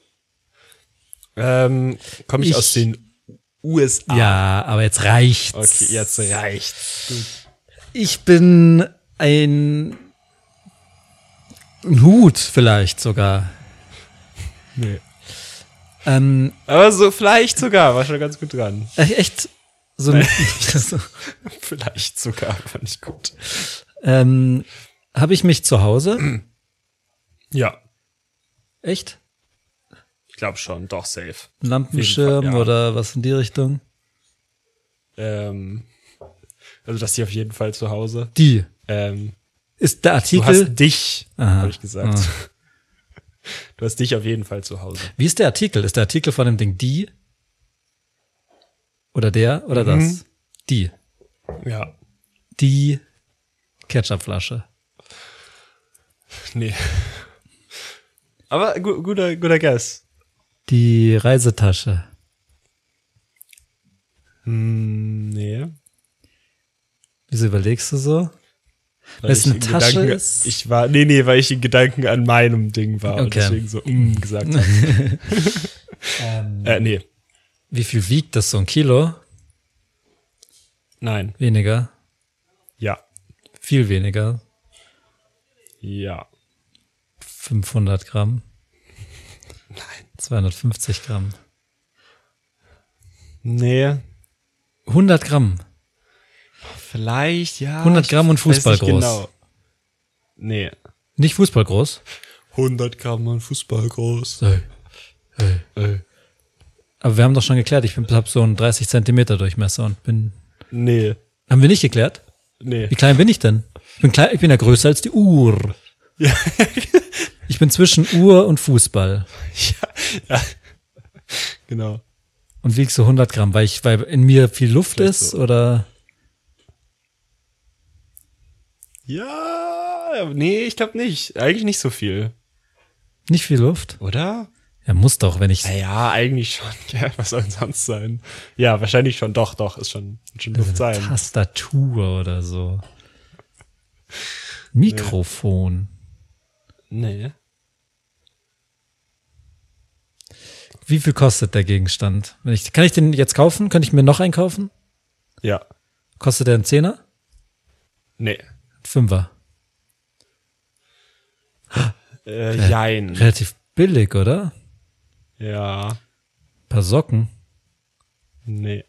Ähm, komme ich, Ich- aus den U S A? Ja, aber jetzt reicht's. Okay, jetzt reicht's. Gut. Ich bin ein, ein Hut vielleicht sogar. Nee. Ähm, Aber so vielleicht sogar, war schon ganz gut dran. äh, echt so ein, so, Vielleicht sogar, fand ich gut. ähm, habe ich mich zu Hause? Ja, Echt? ich glaube schon, doch safe. Ein Lampenschirm Fall, ja. oder was in die Richtung? Ähm, also das hier auf jeden Fall zu Hause. Die. Ähm, Ist der du Artikel. hast dich, Aha. habe ich gesagt. Ah. Du hast dich auf jeden Fall zu Hause. Wie ist der Artikel? Ist der Artikel von dem Ding die? Oder der? Oder Mhm. das? Die. Ja. Die Ketchupflasche. Nee. Aber gu guter, guter Guess. Die Reisetasche. Hm, nee. Wieso überlegst du so? Weil Weil es ich eine in Tasche Gedanken, ist? Ich war, nee, nee, weil ich in Gedanken an meinem Ding war und Okay. deswegen so mm gesagt habe. Ähm, äh, nee. Wie viel wiegt das? So ein Kilo? Nein. Weniger? Ja. Viel weniger? Ja. fünfhundert Gramm? Nein. zweihundertfünfzig Gramm? Nee. hundert Gramm? Vielleicht, ja. hundert Gramm und ich weiß Fußball nicht groß. Genau. Nee. Nicht Fußball groß? hundert Gramm und Fußball groß. Hey. Hey. Äh. Aber wir haben doch schon geklärt, ich habe so einen dreißig Zentimeter Durchmesser und bin... Nee. Haben wir nicht geklärt? Nee. Wie klein bin ich denn? Ich bin, klein, ich bin ja größer als die Uhr. Ja. Ich bin zwischen Uhr und Fußball ja. Ja. Genau. und wieg so hundert Gramm, weil, ich, weil in mir viel Luft Vielleicht ist so. oder... Ja, nee, ich glaube nicht. Eigentlich nicht so viel. Nicht viel Luft? Oder? Ja, muss doch, wenn ich... Ja, eigentlich schon. Ja, was soll denn sonst sein? Ja, wahrscheinlich schon. Doch, doch, ist schon, schon Luft sein. Tastatur oder so. Mikrofon. Nee. Wie viel kostet der Gegenstand? Wenn ich, kann ich den jetzt kaufen? Könnte ich mir noch einen kaufen? Ja. Kostet der einen Zehner? Nee. Fünfer. Äh, jein. Relativ billig, oder? Ja. Ein paar Socken. Nee.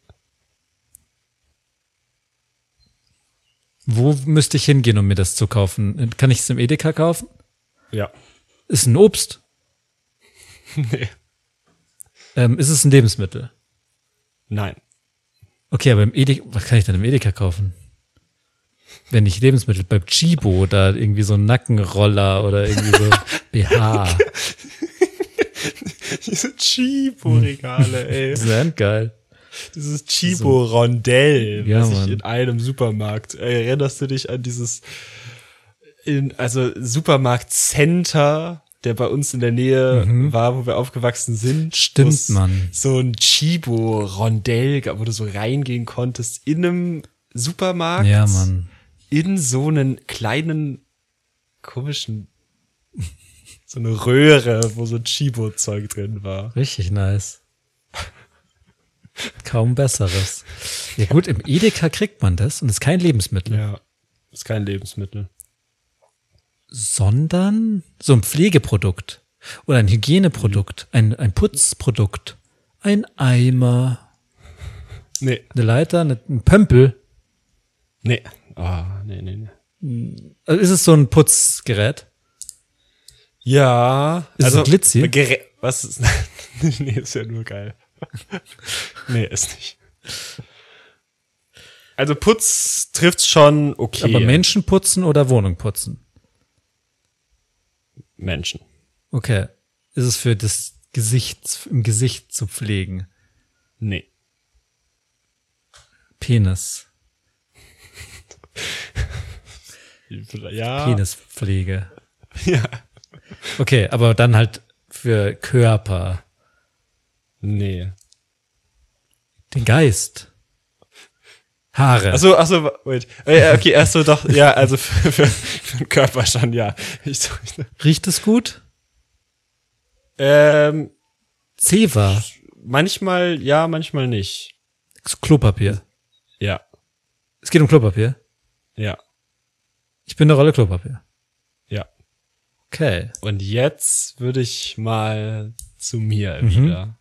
Wo müsste ich hingehen, um mir das zu kaufen? Kann ich es im Edeka kaufen? Ja. Ist ein Obst? Nee. Ähm, ist es ein Lebensmittel? Nein. Okay, aber im Edeka, was kann ich denn im Edeka kaufen? Wenn nicht Lebensmittel, bei Chibo, da irgendwie so ein Nackenroller oder irgendwie so B H. Diese Chibo-Regale, ey. Das ist ja geil. Dieses Chibo-Rondell, Ja, was ich Mann. in einem Supermarkt. Erinnerst du dich an dieses, in, also Supermarkt-Center, der bei uns in der Nähe war, wo wir aufgewachsen sind? Stimmt, wo es Mann. So ein Chibo-Rondell gab, wo du so reingehen konntest in einem Supermarkt. Ja, Mann. In so einen kleinen, komischen, so eine Röhre, wo so ein Chibo-Zeug drin war. Richtig nice. Kaum besseres. Ja gut, im Edeka kriegt man das und ist kein Lebensmittel. Ja, ist kein Lebensmittel. Sondern so ein Pflegeprodukt oder ein Hygieneprodukt, ein, ein Putzprodukt, ein Eimer, Nee, eine Leiter, eine, ein Pömpel. nee. Ah, nee, nee, nee. Also ist es so ein Putzgerät? Ja, Ist es ein Glitzi? Gerä- was ist, nee, ist ja nur geil. Nee, ist nicht. Also Putz trifft's schon okay. Aber Menschen putzen oder Wohnung putzen? Menschen. Okay. Ist es für das Gesicht, im Gesicht zu pflegen? Nee. Penis. Ja. Penispflege. Ja. Okay, aber dann halt für Körper. Nee. Den Geist. Haare. Achso, achso, wait. Äh, Okay, achso, doch, ja, also für, für, für den Körper schon, ja. Ich, ich, Riecht es gut? ähm, Zewa. manchmal ja, manchmal nicht. Klopapier. Ja, Es geht um Klopapier. ja, Ich bin eine Rolle Klopapier. ja. Okay. Und jetzt würde ich mal zu mir Mhm. wieder.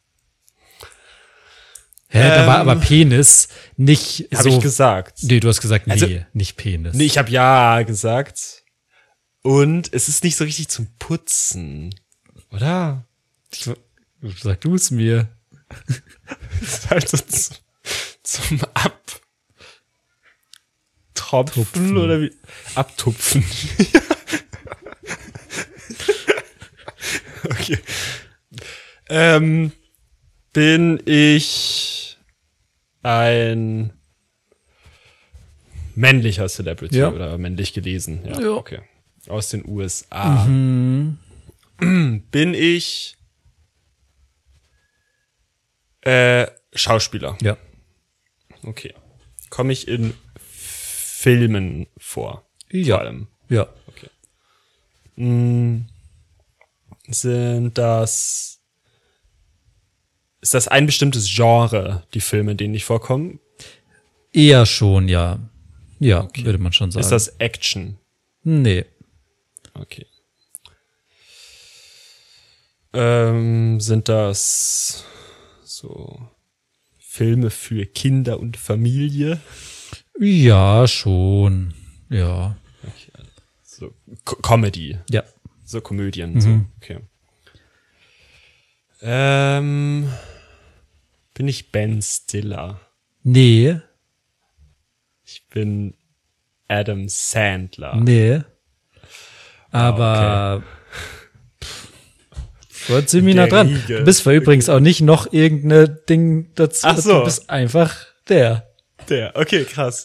Hä, da war Ähm, aber Penis nicht Habe so. ich gesagt. Nee, du hast gesagt, nee, Also- nicht Penis. Nee, ich habe ja gesagt. Und es ist nicht so richtig zum Putzen, oder? Ich, sag du es mir. Es ist halt so zum, zum Abtropfen Tupfen. oder wie? Abtupfen. Okay. Ähm, bin ich ein männlicher Celebrity Ja. oder männlich gelesen? Ja, Ja. okay. Aus den U S A. Bin ich äh, Schauspieler? Ja. Okay. Komme ich in Filmen vor? Ja. Vor allem. Ja. Sind das ist das ein bestimmtes Genre, die Filme, in denen ich vorkomme? Eher schon, ja. Ja, würde man schon sagen. Ist das Action? Nee. Okay. Ähm, sind das so Filme für Kinder und Familie? Ja, schon. Ja. So Co Comedy, Ja. so Komödien, so. Okay. Ähm, bin ich Ben Stiller? Nee. Ich bin Adam Sandler. Nee. Aber pff, war ziemlich nah Der dran. Riege. Du bist zwar übrigens auch nicht noch irgendein Ding dazu. Ach so. Du bist einfach der. Der, okay, krass.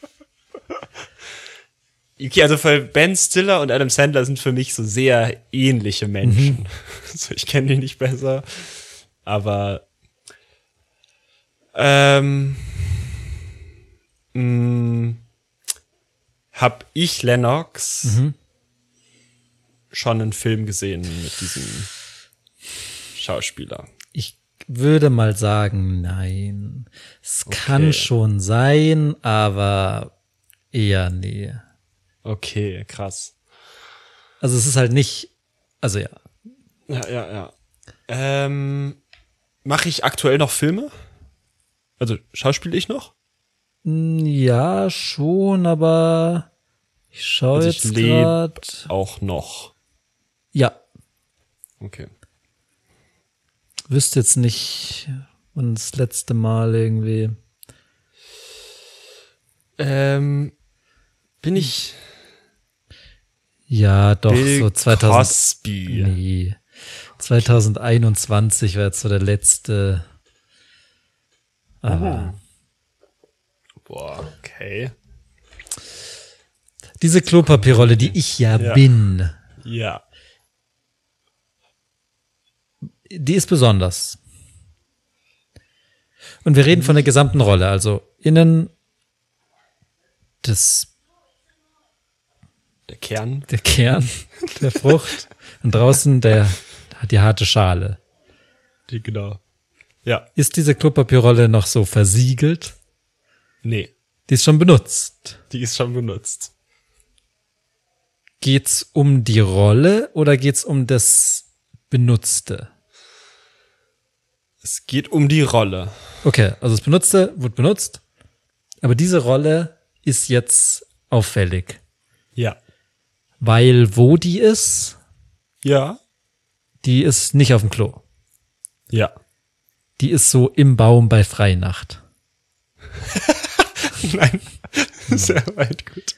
Okay, also für Ben Stiller und Adam Sandler sind für mich so sehr ähnliche Menschen. Also ich kenne die nicht besser, aber ähm, mh, hab ich Lennox schon einen Film gesehen mit diesem Schauspieler? Ich würde mal sagen, nein. Es kann schon sein, aber eher nee. Okay, krass. Also es ist halt nicht, also ja. Ja, ja, ja. Ähm, mache ich aktuell noch Filme? Also schauspiele ich noch? Ja, schon, aber ich schaue Also ich jetzt lebe gerade. auch noch. Ja, Okay. wüsste jetzt nicht, wann das letzte Mal irgendwie. Ähm, bin ich Ja, doch, Bill so zweitausend. Cosby? Nee. zwanzig einundzwanzig war jetzt so der letzte. Aber Boah, okay. diese Klopapierrolle, die ich ja, Ja. bin, Ja. die ist besonders. Und wir reden von der gesamten Rolle, also innen das, Der Kern. der Kern der Frucht und draußen der, die harte Schale. Die, genau. Ja. Ist diese Klopapierrolle noch so versiegelt? Nee. Die ist schon benutzt. Die ist schon benutzt. Geht's um die Rolle oder geht's um das Benutzte? Es geht um die Rolle. Okay, also das Benutzte wird benutzt, aber diese Rolle ist jetzt auffällig. Ja. Weil wo die ist, Ja. die ist nicht auf dem Klo. Ja. Die ist so im Baum bei Freinacht. Nein. Sehr weit gut.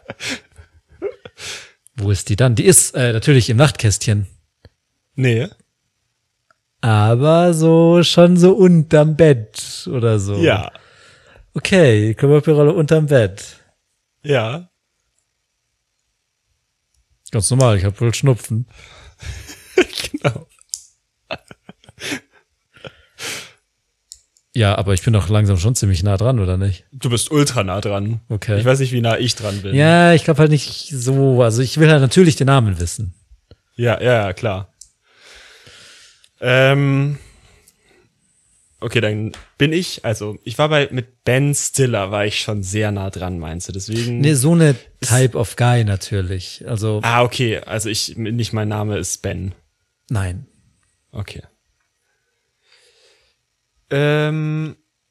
Wo ist die dann? Die ist äh, natürlich im Nachtkästchen. Nee. Aber so schon so unterm Bett oder so. Ja. Okay, Klopapierrolle unterm Bett. Ja. Ganz normal, ich habe wohl Schnupfen. Genau. Ja, aber ich bin doch langsam schon ziemlich nah dran, oder nicht? Du bist ultra nah dran. Okay. Ich weiß nicht, wie nah ich dran bin. Ja, ich glaube halt nicht so. Also ich will halt natürlich den Namen wissen. Ja, ja, ja, klar. Ähm. Okay, dann bin ich, also ich war bei, mit Ben Stiller war ich schon sehr nah dran, meinst du, deswegen. Nee, so eine Type of Guy natürlich. Also, Ah, okay, also ich, nicht mein Name ist Ben. nein. Okay. Ähm.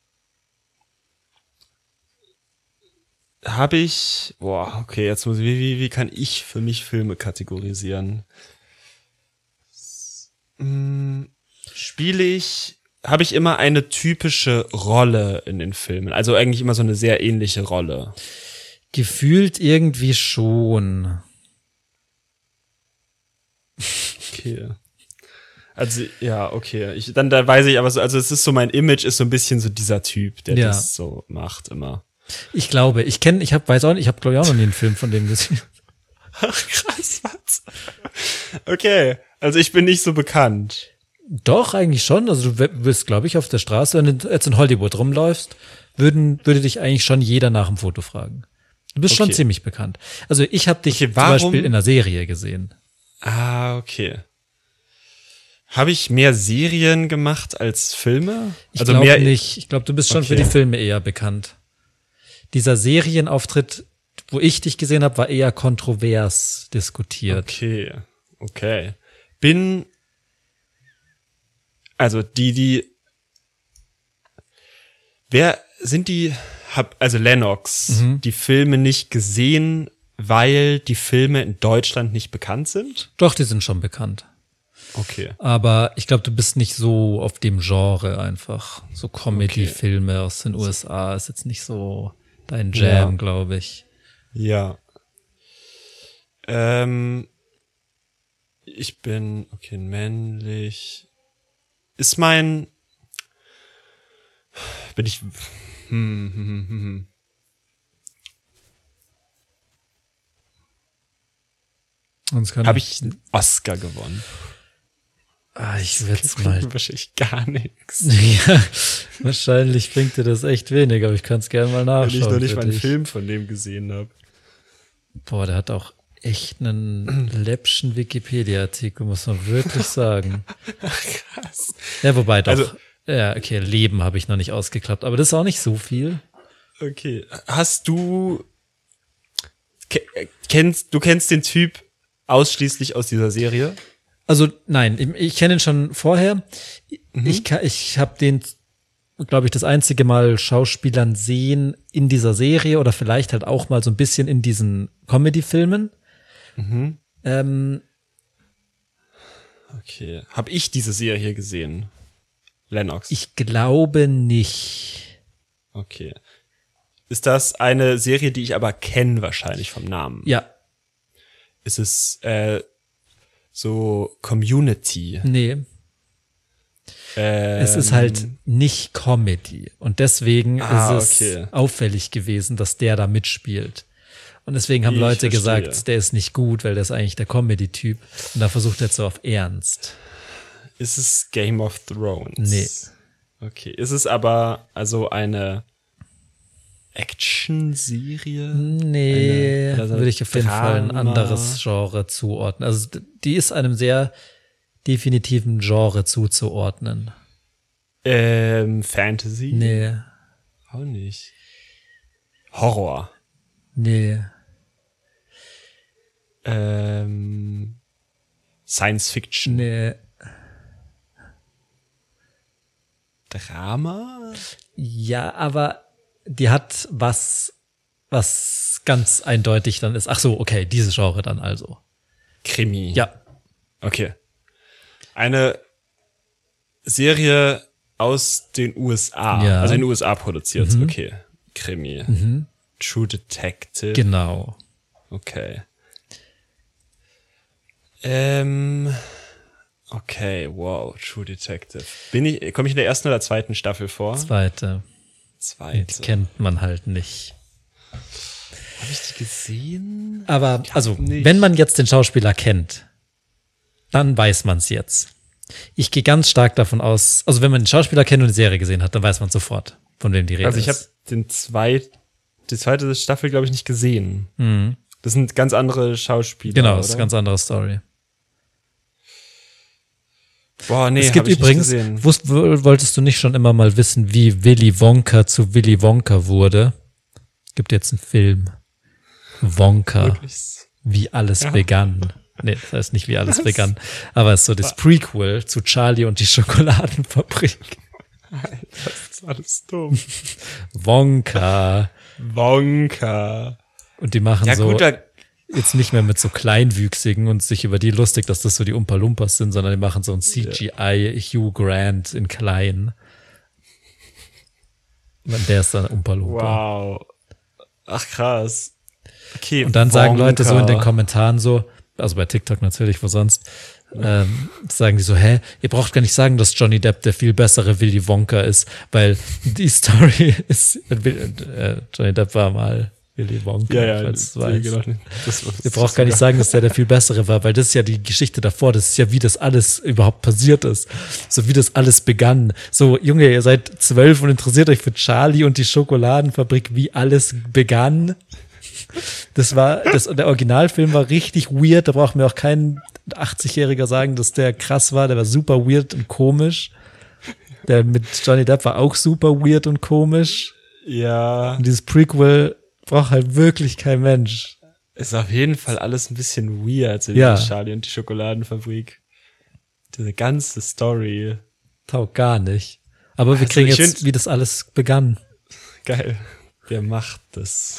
Habe ich, boah, okay, jetzt muss ich, wie, wie, wie kann ich für mich Filme kategorisieren? Hm, spiele ich, habe ich immer eine typische Rolle in den Filmen? Also eigentlich immer so eine sehr ähnliche Rolle. Gefühlt irgendwie schon. Okay. Also, ja, okay. Ich, dann da weiß ich aber so, also es ist so, mein Image ist so ein bisschen so dieser Typ, der Ja. das so macht immer. Ich glaube, ich kenne, ich habe, weiß auch nicht, ich habe glaube ich auch noch nie einen Film von dem gesehen. Ach, krass, was? Okay, also ich bin nicht so bekannt. Doch, eigentlich schon. Also du w- wirst, glaube ich, auf der Straße, wenn du jetzt in Hollywood rumläufst, würden, würde dich eigentlich schon jeder nach dem Foto fragen. Du bist schon Okay. ziemlich bekannt. Also ich habe dich Okay, zum warum- Beispiel in einer Serie gesehen. Ah, okay. Habe ich mehr Serien gemacht als Filme? Ich also glaube mehr nicht. Ich glaube, du bist schon Okay. für die Filme eher bekannt. Dieser Serienauftritt, wo ich dich gesehen habe, war eher kontrovers diskutiert. Okay, okay. Bin also die die wer sind die hab also Lennox Mhm. die Filme nicht gesehen, weil die Filme in Deutschland nicht bekannt sind? Doch, die sind schon bekannt. Okay. Aber ich glaube, du bist nicht so auf dem Genre einfach. So Comedy-Filme aus den U S A ist jetzt nicht so dein Jam, Ja. glaube ich. Ja. Ähm, ich bin, okay, männlich. Ist mein, bin ich, hm, hm, hm, hm. Sonst kann Habe ich einen Oscar gewonnen? Ah, ich will jetzt Bringt mal. mir wahrscheinlich gar nichts. Ja, wahrscheinlich bringt dir das echt wenig, aber ich kann es gerne mal Weil ich nachschauen. noch nicht für mal einen dich. Film von dem gesehen habe. Boah, der hat auch echt einen läppschen Wikipedia-Artikel, muss man wirklich sagen. Krass. Ja, wobei doch. Also- ja, okay, Leben habe ich noch nicht ausgeklappt, aber das ist auch nicht so viel. Okay. Hast du, ke- kennst, du kennst den Typ ausschließlich aus dieser Serie? Also nein, ich, ich kenne ihn schon vorher. Mhm. Ich, ka- ich habe den, glaube ich, das einzige Mal Schauspielern sehen in dieser Serie oder vielleicht halt auch mal so ein bisschen in diesen Comedy-Filmen. Mhm. Ähm, Okay. Habe ich diese Serie gesehen? Lennox. ich glaube nicht. Okay. Ist das eine Serie, die ich aber kenne wahrscheinlich vom Namen? Ja, Ist es äh, so Community? nee. Ähm, Es ist halt nicht Comedy. Und deswegen Ah, ist es okay. auffällig gewesen, dass der da mitspielt. Und deswegen haben Ich Leute verstehe. gesagt, der ist nicht gut, weil der ist eigentlich der Comedy-Typ. Und da versucht er jetzt so auf Ernst. Ist es Game of Thrones? Nee. Okay. Ist es aber also eine Action-Serie? Nee, Eine- also würde ich auf jeden Fall ein Drama? anderes Genre zuordnen. Also d- die ist einem sehr definitiven Genre zuzuordnen. Ähm, Fantasy? Nee, Auch nicht. Horror? nee, Ähm, Science Fiction? nee. Drama? Ja, aber die hat was, was ganz eindeutig dann ist. Ach so, okay, dieses Genre dann also. Krimi? Ja, Okay. Eine Serie aus den U S A. Ja. Also in den U S A produziert. Okay. Krimi. True Detective. genau. Okay. Ähm. Okay, wow, True Detective. Bin ich, komme ich in der ersten oder zweiten Staffel vor? Zweite. Die Zweite. kennt man halt nicht. Habe ich die gesehen? Aber, also, nicht. wenn man jetzt den Schauspieler kennt, dann weiß man es jetzt. Ich gehe ganz stark davon aus, also wenn man den Schauspieler kennt und die Serie gesehen hat, dann weiß man sofort, von wem die Rede Also ich habe ist. den zweit, die zweite Staffel, glaube ich, nicht gesehen. Das sind ganz andere Schauspieler. Genau, das ist oder? eine ganz andere Story. Boah, nee, es hab gibt ich nicht übrigens, gesehen. wusst, w- wolltest du nicht schon immer mal wissen, wie Willy Wonka zu Willy Wonka wurde? Gibt jetzt einen Film. Wonka, Wirklich? wie alles begann. Nee, das heißt nicht, wie alles begann. Aber es ist so das Prequel zu Charlie und die Schokoladenfabrik. Das ist alles dumm. Wonka. Wonka. Und die machen Ja so gut, da, jetzt nicht mehr mit so Kleinwüchsigen und sich über die lustig, dass das so die Umpa Lumpas sind, sondern die machen so ein C G I Hugh Grant in klein. Und der ist dann Umpa Lumpa. wow. Ach krass. Okay, Und dann sagen Leute so in den Wonka. Kommentaren so, also bei TikTok natürlich, wo sonst, ähm, sagen die so, hä, ihr braucht gar nicht sagen, dass Johnny Depp der viel bessere Willy Wonka ist, weil die Story ist, äh, Johnny Depp war mal Willy Wonka, Ja, ja, falls du das- weißt. genau, das, das, Ihr braucht gar nicht sagen, dass der der viel bessere war, weil das ist ja die Geschichte davor, das ist ja, wie das alles überhaupt passiert ist. So wie das alles begann. So, Junge, ihr seid zwölf und interessiert euch für Charlie und die Schokoladenfabrik, wie alles begann. Das war, das, der Originalfilm war richtig weird, da braucht mir auch kein achtzigjähriger sagen, dass der krass war, der war super weird und komisch. Der mit Johnny Depp war auch super weird und komisch. Ja, Und dieses Prequel braucht halt wirklich kein Mensch. ist auf jeden Fall alles ein bisschen weird, so Ja. ja. Charlie und die Schokoladenfabrik. Diese ganze Story. Taugt gar nicht. Aber wir Also kriegen ich jetzt, find- wie das alles begann. Geil. Wer macht das?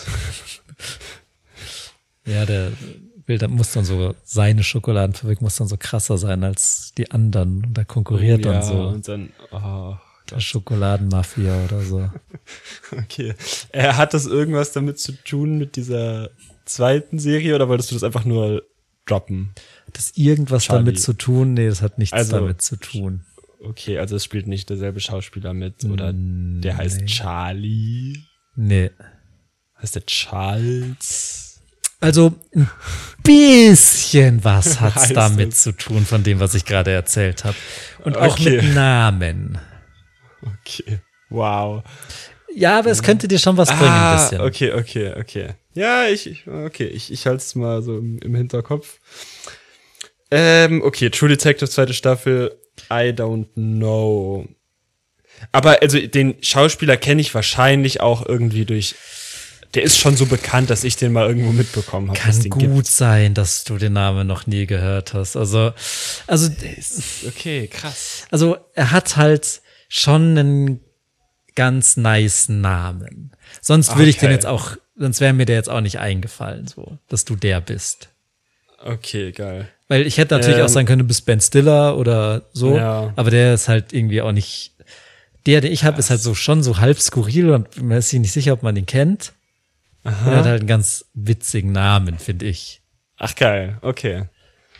Ja, der will, dann muss dann so, seine Schokoladenfabrik muss dann so krasser sein als die anderen. Und da konkurriert ja, dann so und dann, oh, der Schokoladenmafia oder so. okay. Er hat das irgendwas damit zu tun mit dieser zweiten Serie oder wolltest du das einfach nur droppen? Hat das irgendwas Charlie. damit zu tun? Nee, das hat nichts Also- damit zu tun. Okay, also es spielt nicht derselbe Schauspieler mit oder Mm, der heißt nee. Charlie. Nee. Heißt der Charles? Also ein bisschen was hat's Heißt damit es. zu tun, von dem, was ich gerade erzählt habe. Und auch Okay. mit Namen. Okay. Wow. Ja, aber es könnte dir schon was bringen, ein Ah, bisschen. okay, okay, okay. Ja, ich, ich- okay, ich, ich halte es mal so im, im Hinterkopf. Ähm, okay, True Detective, zweite Staffel, I don't know. Aber also den Schauspieler kenne ich wahrscheinlich auch irgendwie durch. Der ist schon so bekannt, dass ich den mal irgendwo mitbekommen habe. dass Kann den gut gibt. sein, dass du den Namen noch nie gehört hast. Also, also, Okay, krass. also er hat halt schon einen ganz nice Namen. Sonst würde ich den Okay. jetzt auch, sonst wäre mir der jetzt auch nicht eingefallen, so, dass du der bist. Okay, geil. Weil ich hätte natürlich Ähm, auch sagen können, du bist Ben Stiller oder so, Ja. aber der ist halt irgendwie auch nicht. Der, den ich habe, ist halt so schon so halb skurril und man ist sich nicht sicher, ob man ihn kennt. Und er hat halt einen ganz witzigen Namen, finde ich. Ach geil, okay.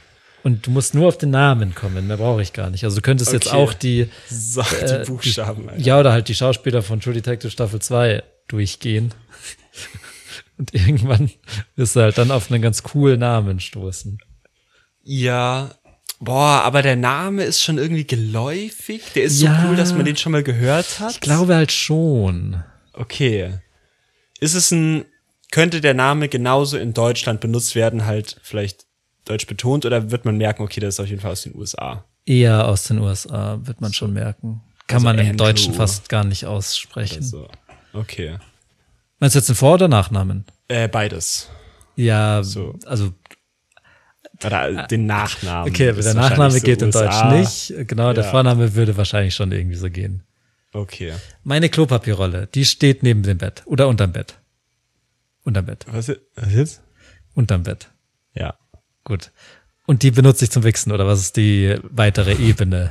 Und du musst nur auf den Namen kommen, mehr brauche ich gar nicht. Also du könntest jetzt Okay. auch die, Sag äh, die Buchstaben. Alter. ja, oder halt die Schauspieler von True Detective Staffel zwei durchgehen. Und irgendwann wirst du halt dann auf einen ganz coolen Namen stoßen. Ja, boah, aber der Name ist schon irgendwie geläufig. Der ist Ja. so cool, dass man den schon mal gehört hat. Ich glaube halt schon. Okay. Ist es ein, könnte der Name genauso in Deutschland benutzt werden, halt vielleicht deutsch betont, oder wird man merken, okay, das ist auf jeden Fall aus den U S A? Eher aus den U S A, wird man schon merken. Kann Also man im Andrew. Deutschen fast gar nicht aussprechen. So. Okay. Meinst du jetzt einen Vor- oder Nachnamen? Äh, beides. Ja, So. also Oder den Nachnamen. okay, aber Ist der wahrscheinlich Nachname so geht in U S A. Deutsch nicht. Genau, der Ja. Vorname würde wahrscheinlich schon irgendwie so gehen. Okay. Meine Klopapierrolle, die steht neben dem Bett oder unterm Bett. Unterm Bett. Was jetzt? Was jetzt? Unterm Bett. Ja. Gut. Und die benutze ich zum Wichsen, oder was ist die weitere Ebene?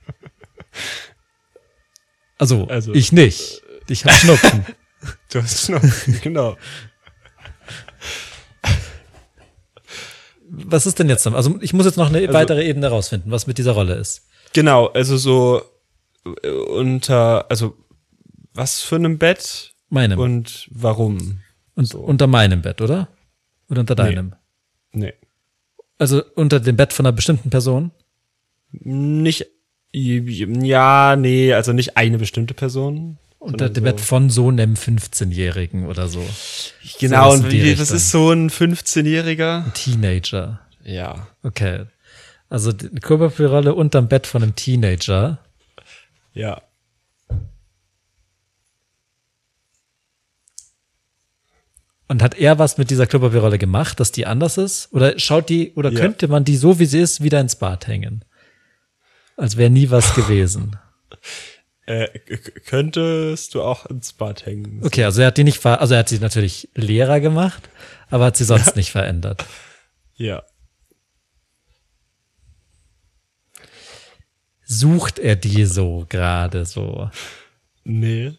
Also, Also, ich nicht. Ich hab Schnupfen. Du hast noch, genau. Was ist denn jetzt noch? Also, ich muss jetzt noch eine Also- weitere Ebene rausfinden, was mit dieser Rolle ist. Genau, also so äh, unter, also was für einem Bett Meinem. und warum? Und so. unter meinem Bett, oder? Oder unter deinem? Nee. Also unter dem Bett von einer bestimmten Person? Nicht, ja, nee, also nicht eine bestimmte Person. Unter sondern dem so. Bett von so einem fünfzehnjährigen oder so. Genau, Sowas in und die wie, was Richtung. ist so ein fünfzehnjähriger? Teenager. Ja. Okay. Also die Klopapierrolle unterm Bett von einem Teenager. Ja. Und hat er was mit dieser Klopapierrolle gemacht, dass die anders ist? Oder schaut die, oder Ja. könnte man die so wie sie ist wieder ins Bad hängen? Als wäre nie was gewesen. Äh, k- könntest du auch ins Bad hängen. Okay, also er hat die nicht ver, also er hat sie natürlich leerer gemacht, aber hat sie sonst nicht verändert. Ja. Sucht er die so gerade so? Nee.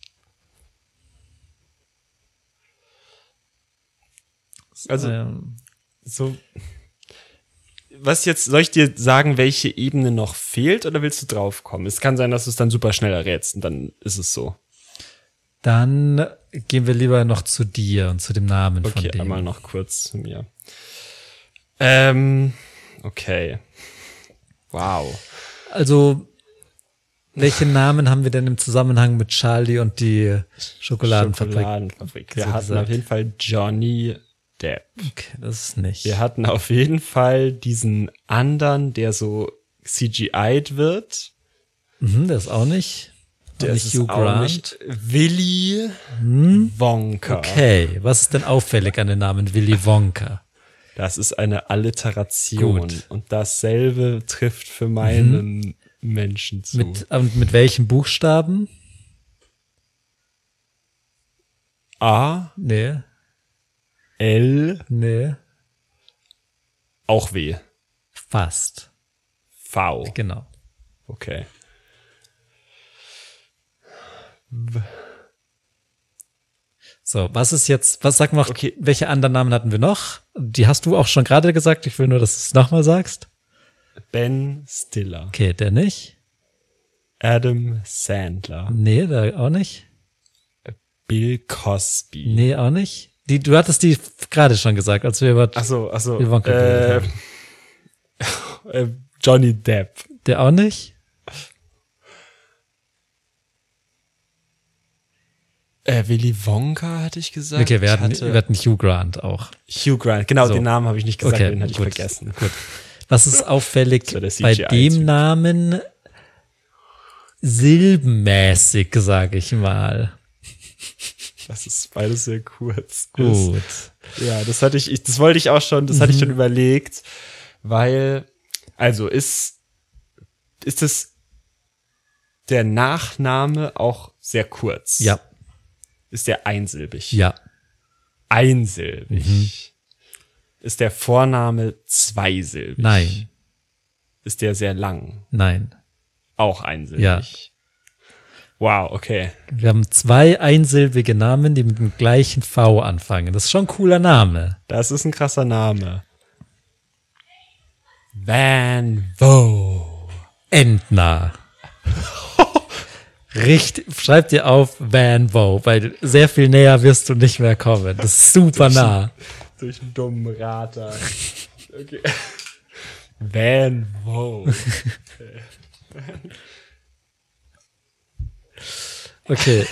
Also, Ähm, so. Was jetzt, soll ich dir sagen, welche Ebene noch fehlt, oder willst du drauf kommen? Es kann sein, dass du es dann super schnell errätst und dann ist es so. dann gehen wir lieber noch zu dir und zu dem Namen von Okay, dem. einmal noch kurz zu mir. Ähm, okay. Wow. Also, welche Namen haben wir denn im Zusammenhang mit Charlie und die Schokoladenfabrik? Schokoladenfabrik. Wir so hatten gesagt. auf jeden Fall Johnny Depp. Okay, das ist nicht. Wir hatten auf jeden Fall diesen anderen, der so C G I'd wird. Mhm, der ist auch nicht. Auch Der nicht ist Hugh auch Grant. nicht Willy Wonka. Okay, was ist denn auffällig an dem Namen Willy Wonka? Das ist eine Alliteration. Gut. Und dasselbe trifft für meinen Menschen zu. Mit, und mit welchen Buchstaben? A, Nee, L, nee, auch W. fast. V. Genau. Okay. So, was ist jetzt, was sag mal, Okay. welche anderen Namen hatten wir noch? Die hast du auch schon gerade gesagt, ich will nur, dass du es nochmal sagst. Ben Stiller. Okay, der nicht. Adam Sandler. Nee, der auch nicht. Bill Cosby. Nee, auch nicht. Die, du hattest die f- gerade schon gesagt, als wir über Ach so, ach so. Willy Wonka Äh, geredet äh, Johnny Depp. der auch nicht. Äh, Willy Wonka hatte ich gesagt. Okay, wir Ich hatten, hatte wir hatten Hugh Grant auch. Hugh Grant. Genau, So. den Namen habe ich nicht gesagt, Okay, den hatte ich gut, vergessen. gut. Was ist auffällig Das war der bei C G I-Typ. dem Namen? Silbenmäßig, sage ich mal. Das ist beides sehr kurz. Gut. Ist. Ja, das hatte ich, ich, das wollte ich auch schon, das hatte ich Mhm. schon überlegt, weil, also ist, ist es der Nachname auch sehr kurz? Ja, Ist der einsilbig? ja. Einsilbig. Mhm. Ist der Vorname zweisilbig? Nein, Ist der sehr lang? nein. Auch einsilbig? Ja. Wow, okay. Wir haben zwei einsilbige Namen, die mit dem gleichen V anfangen. Das ist schon ein cooler Name. Das ist ein krasser Name. Van Wo. Endnah. Richtig, schreib dir auf Van Wo, weil sehr viel näher wirst du nicht mehr kommen. Das ist super nah. Durch einen dummen Rater. Okay. Van Wo. Okay.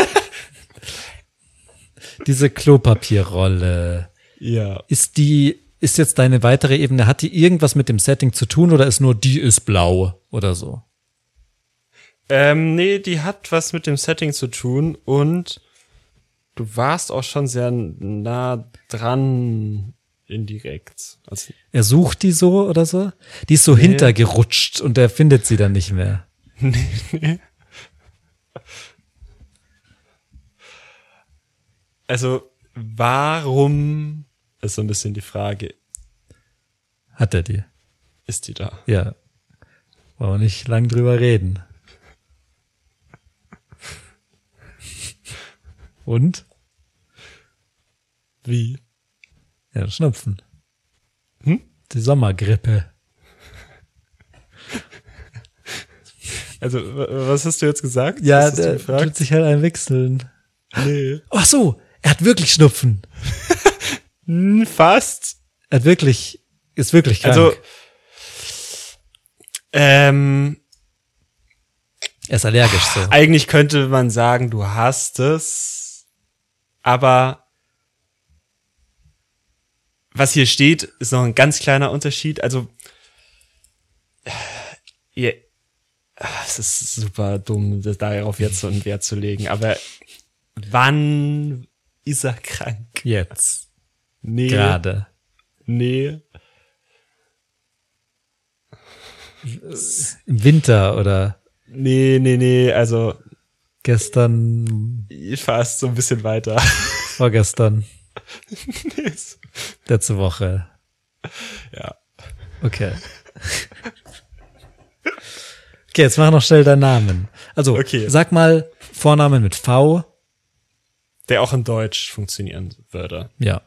Diese Klopapierrolle. Ja. Ist die, ist jetzt deine weitere Ebene, hat die irgendwas mit dem Setting zu tun oder ist nur die ist blau oder so? Ähm, nee, die hat was mit dem Setting zu tun und du warst auch schon sehr nah dran indirekt. Also, Er sucht die so oder so? Die ist so Nee. hintergerutscht und er findet sie dann nicht mehr. nee, nee. Also, warum ist so ein bisschen die Frage, Hat er die? ist die da? Ja. Wollen wir nicht lang drüber reden. Und? Wie? Ja, Schnupfen. Hm? Die Sommergrippe. Also, w- was hast du jetzt gesagt? Ja, Was hast du der gefragt? tut sich halt einwechseln. Nee. Ach so, er hat wirklich Schnupfen. Hm, fast. Er hat wirklich, ist wirklich krank. Also, ähm, er ist allergisch so. eigentlich könnte man sagen, du hast es, aber was hier steht, ist noch ein ganz kleiner Unterschied. Also, ihr, es ist super dumm, das darauf jetzt so einen Wert zu legen, aber wann ist er krank? Jetzt. Nee. Gerade. Nee. Im Winter oder Nee, nee, nee, also gestern, fast so ein bisschen weiter. vorgestern, letzte Woche. Ja. Okay. Okay, jetzt mach noch schnell deinen Namen. Also, Okay. sag mal Vornamen mit V. Der auch in Deutsch funktionieren würde. Ja.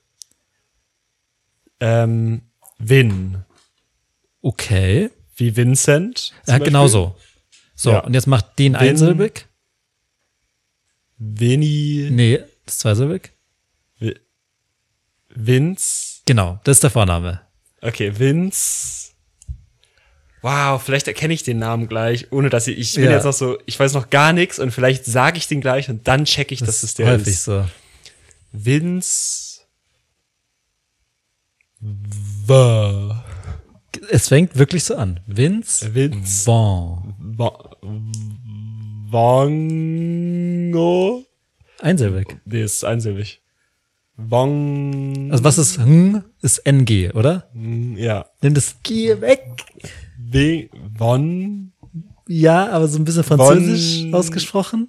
Ähm, Vin. Okay. Wie Vincent. zum Ja, Beispiel. genau so. So, Ja. und jetzt macht den Vin- einsilbig. Vinny. Nee, das ist zweisilbig. Vi- Vince. Genau, das ist der Vorname. Okay, Vince. Wow, vielleicht erkenne ich den Namen gleich, ohne dass ich, ich bin Ja. jetzt noch so, ich weiß noch gar nichts und vielleicht sage ich den gleich und dann check ich, dass es der häufig ist. so. Vince. V. Es fängt wirklich so an. Vince Vince. Vaughn. Va- Vongo. Einsilbig. Nee, ist einsilbig. Vong. Also was ist Ng? Ist N G, oder? Ja. Nimm das G weg. W. Von. Ja, aber so ein bisschen französisch Von- ausgesprochen.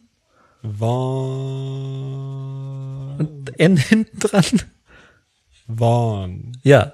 Von. Und N hinten dran. Vaughn. Ja,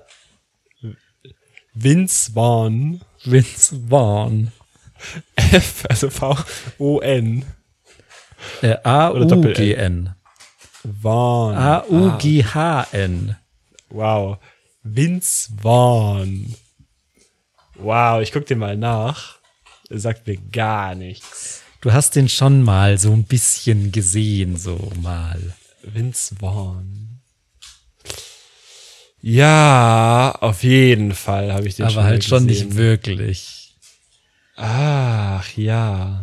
Vince Vaughn. Vince Vaughn. F, also V O N. Äh, A Oder U Doppel-N. G N. Vaughn. A U G H N. Wow. Vince Vaughn. Wow, ich guck dir mal nach. Er sagt mir gar nichts. Du hast den schon mal so ein bisschen gesehen, so mal. Vince Vaughn. Ja, auf jeden Fall habe ich den schon Aber mal halt schon gesehen. nicht wirklich. Ach, ja.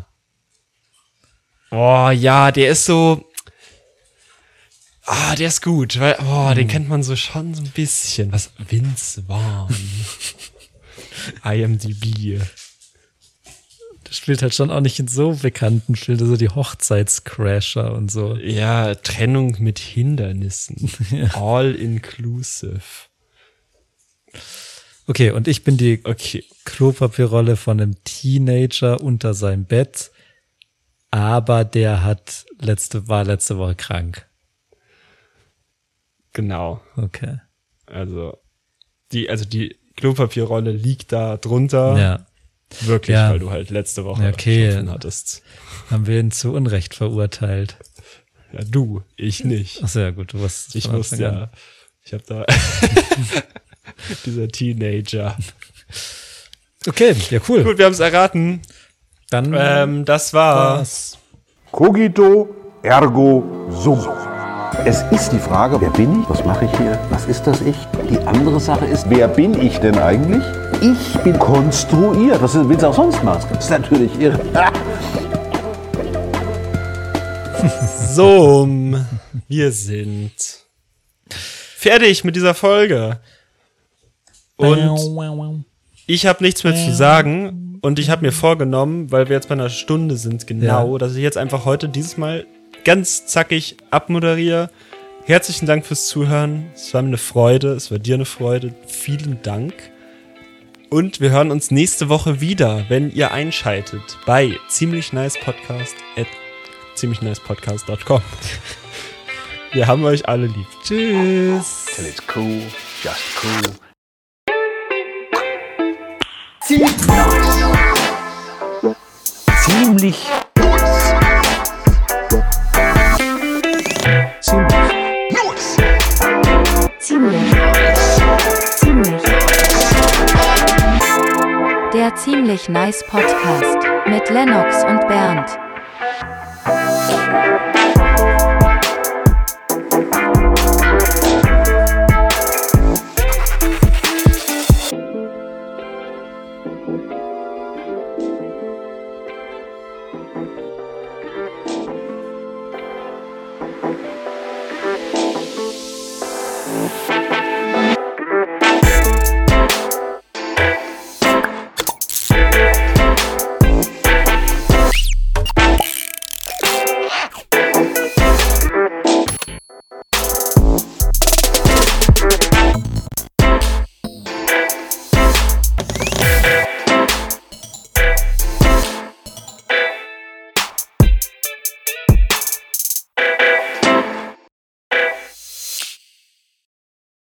Oh, ja, der ist so. Ah, der ist gut, weil, oh, den kennt man so schon so ein bisschen. Was? Vince Vaughn. I M D B. Der spielt halt schon auch nicht in so bekannten Filmen, so die Hochzeitscrasher und so. Ja, Trennung mit Hindernissen. All inclusive. Okay, und ich bin die Okay. Klopapierrolle von einem Teenager unter seinem Bett, aber der hat letzte, war letzte Woche krank. Genau. Okay. Also, die, also die Klopapierrolle liegt da drunter. Ja. Wirklich, Ja. weil du halt letzte Woche Okay. Schnupfen hattest. Haben wir ihn zu Unrecht verurteilt. Ja, du, ich nicht. Achso, ja gut, du warst Ich von wusste Anfang ja, an. ich habe da dieser Teenager. Okay, ja, cool. Gut, wir haben es erraten. Dann Ähm, das war... war's. Cogito ergo sum. Es ist die Frage, wer bin ich? Was mache ich hier? Was ist das Ich? Die andere Sache ist, wer bin ich denn eigentlich? Ich bin konstruiert. Was willst du auch sonst machen? Das ist natürlich irre. So, wir sind fertig mit dieser Folge. Und ich habe nichts mehr zu sagen. Und ich habe mir vorgenommen, weil wir jetzt bei einer Stunde sind, genau, Ja. dass ich jetzt einfach heute dieses Mal ganz zackig abmoderiere. Herzlichen Dank fürs Zuhören. Es war mir eine Freude. Es war dir eine Freude. Vielen Dank. Und wir hören uns nächste Woche wieder, wenn ihr einschaltet bei ziemlich nice podcast at ziemlich nice podcast dot com. Wir haben euch alle lieb. Tschüss. Till it's cool, just cool. Ziemlich Ziemlich. Ziemlich. Der Ziemlich Nice Podcast mit Lennox und Bernd.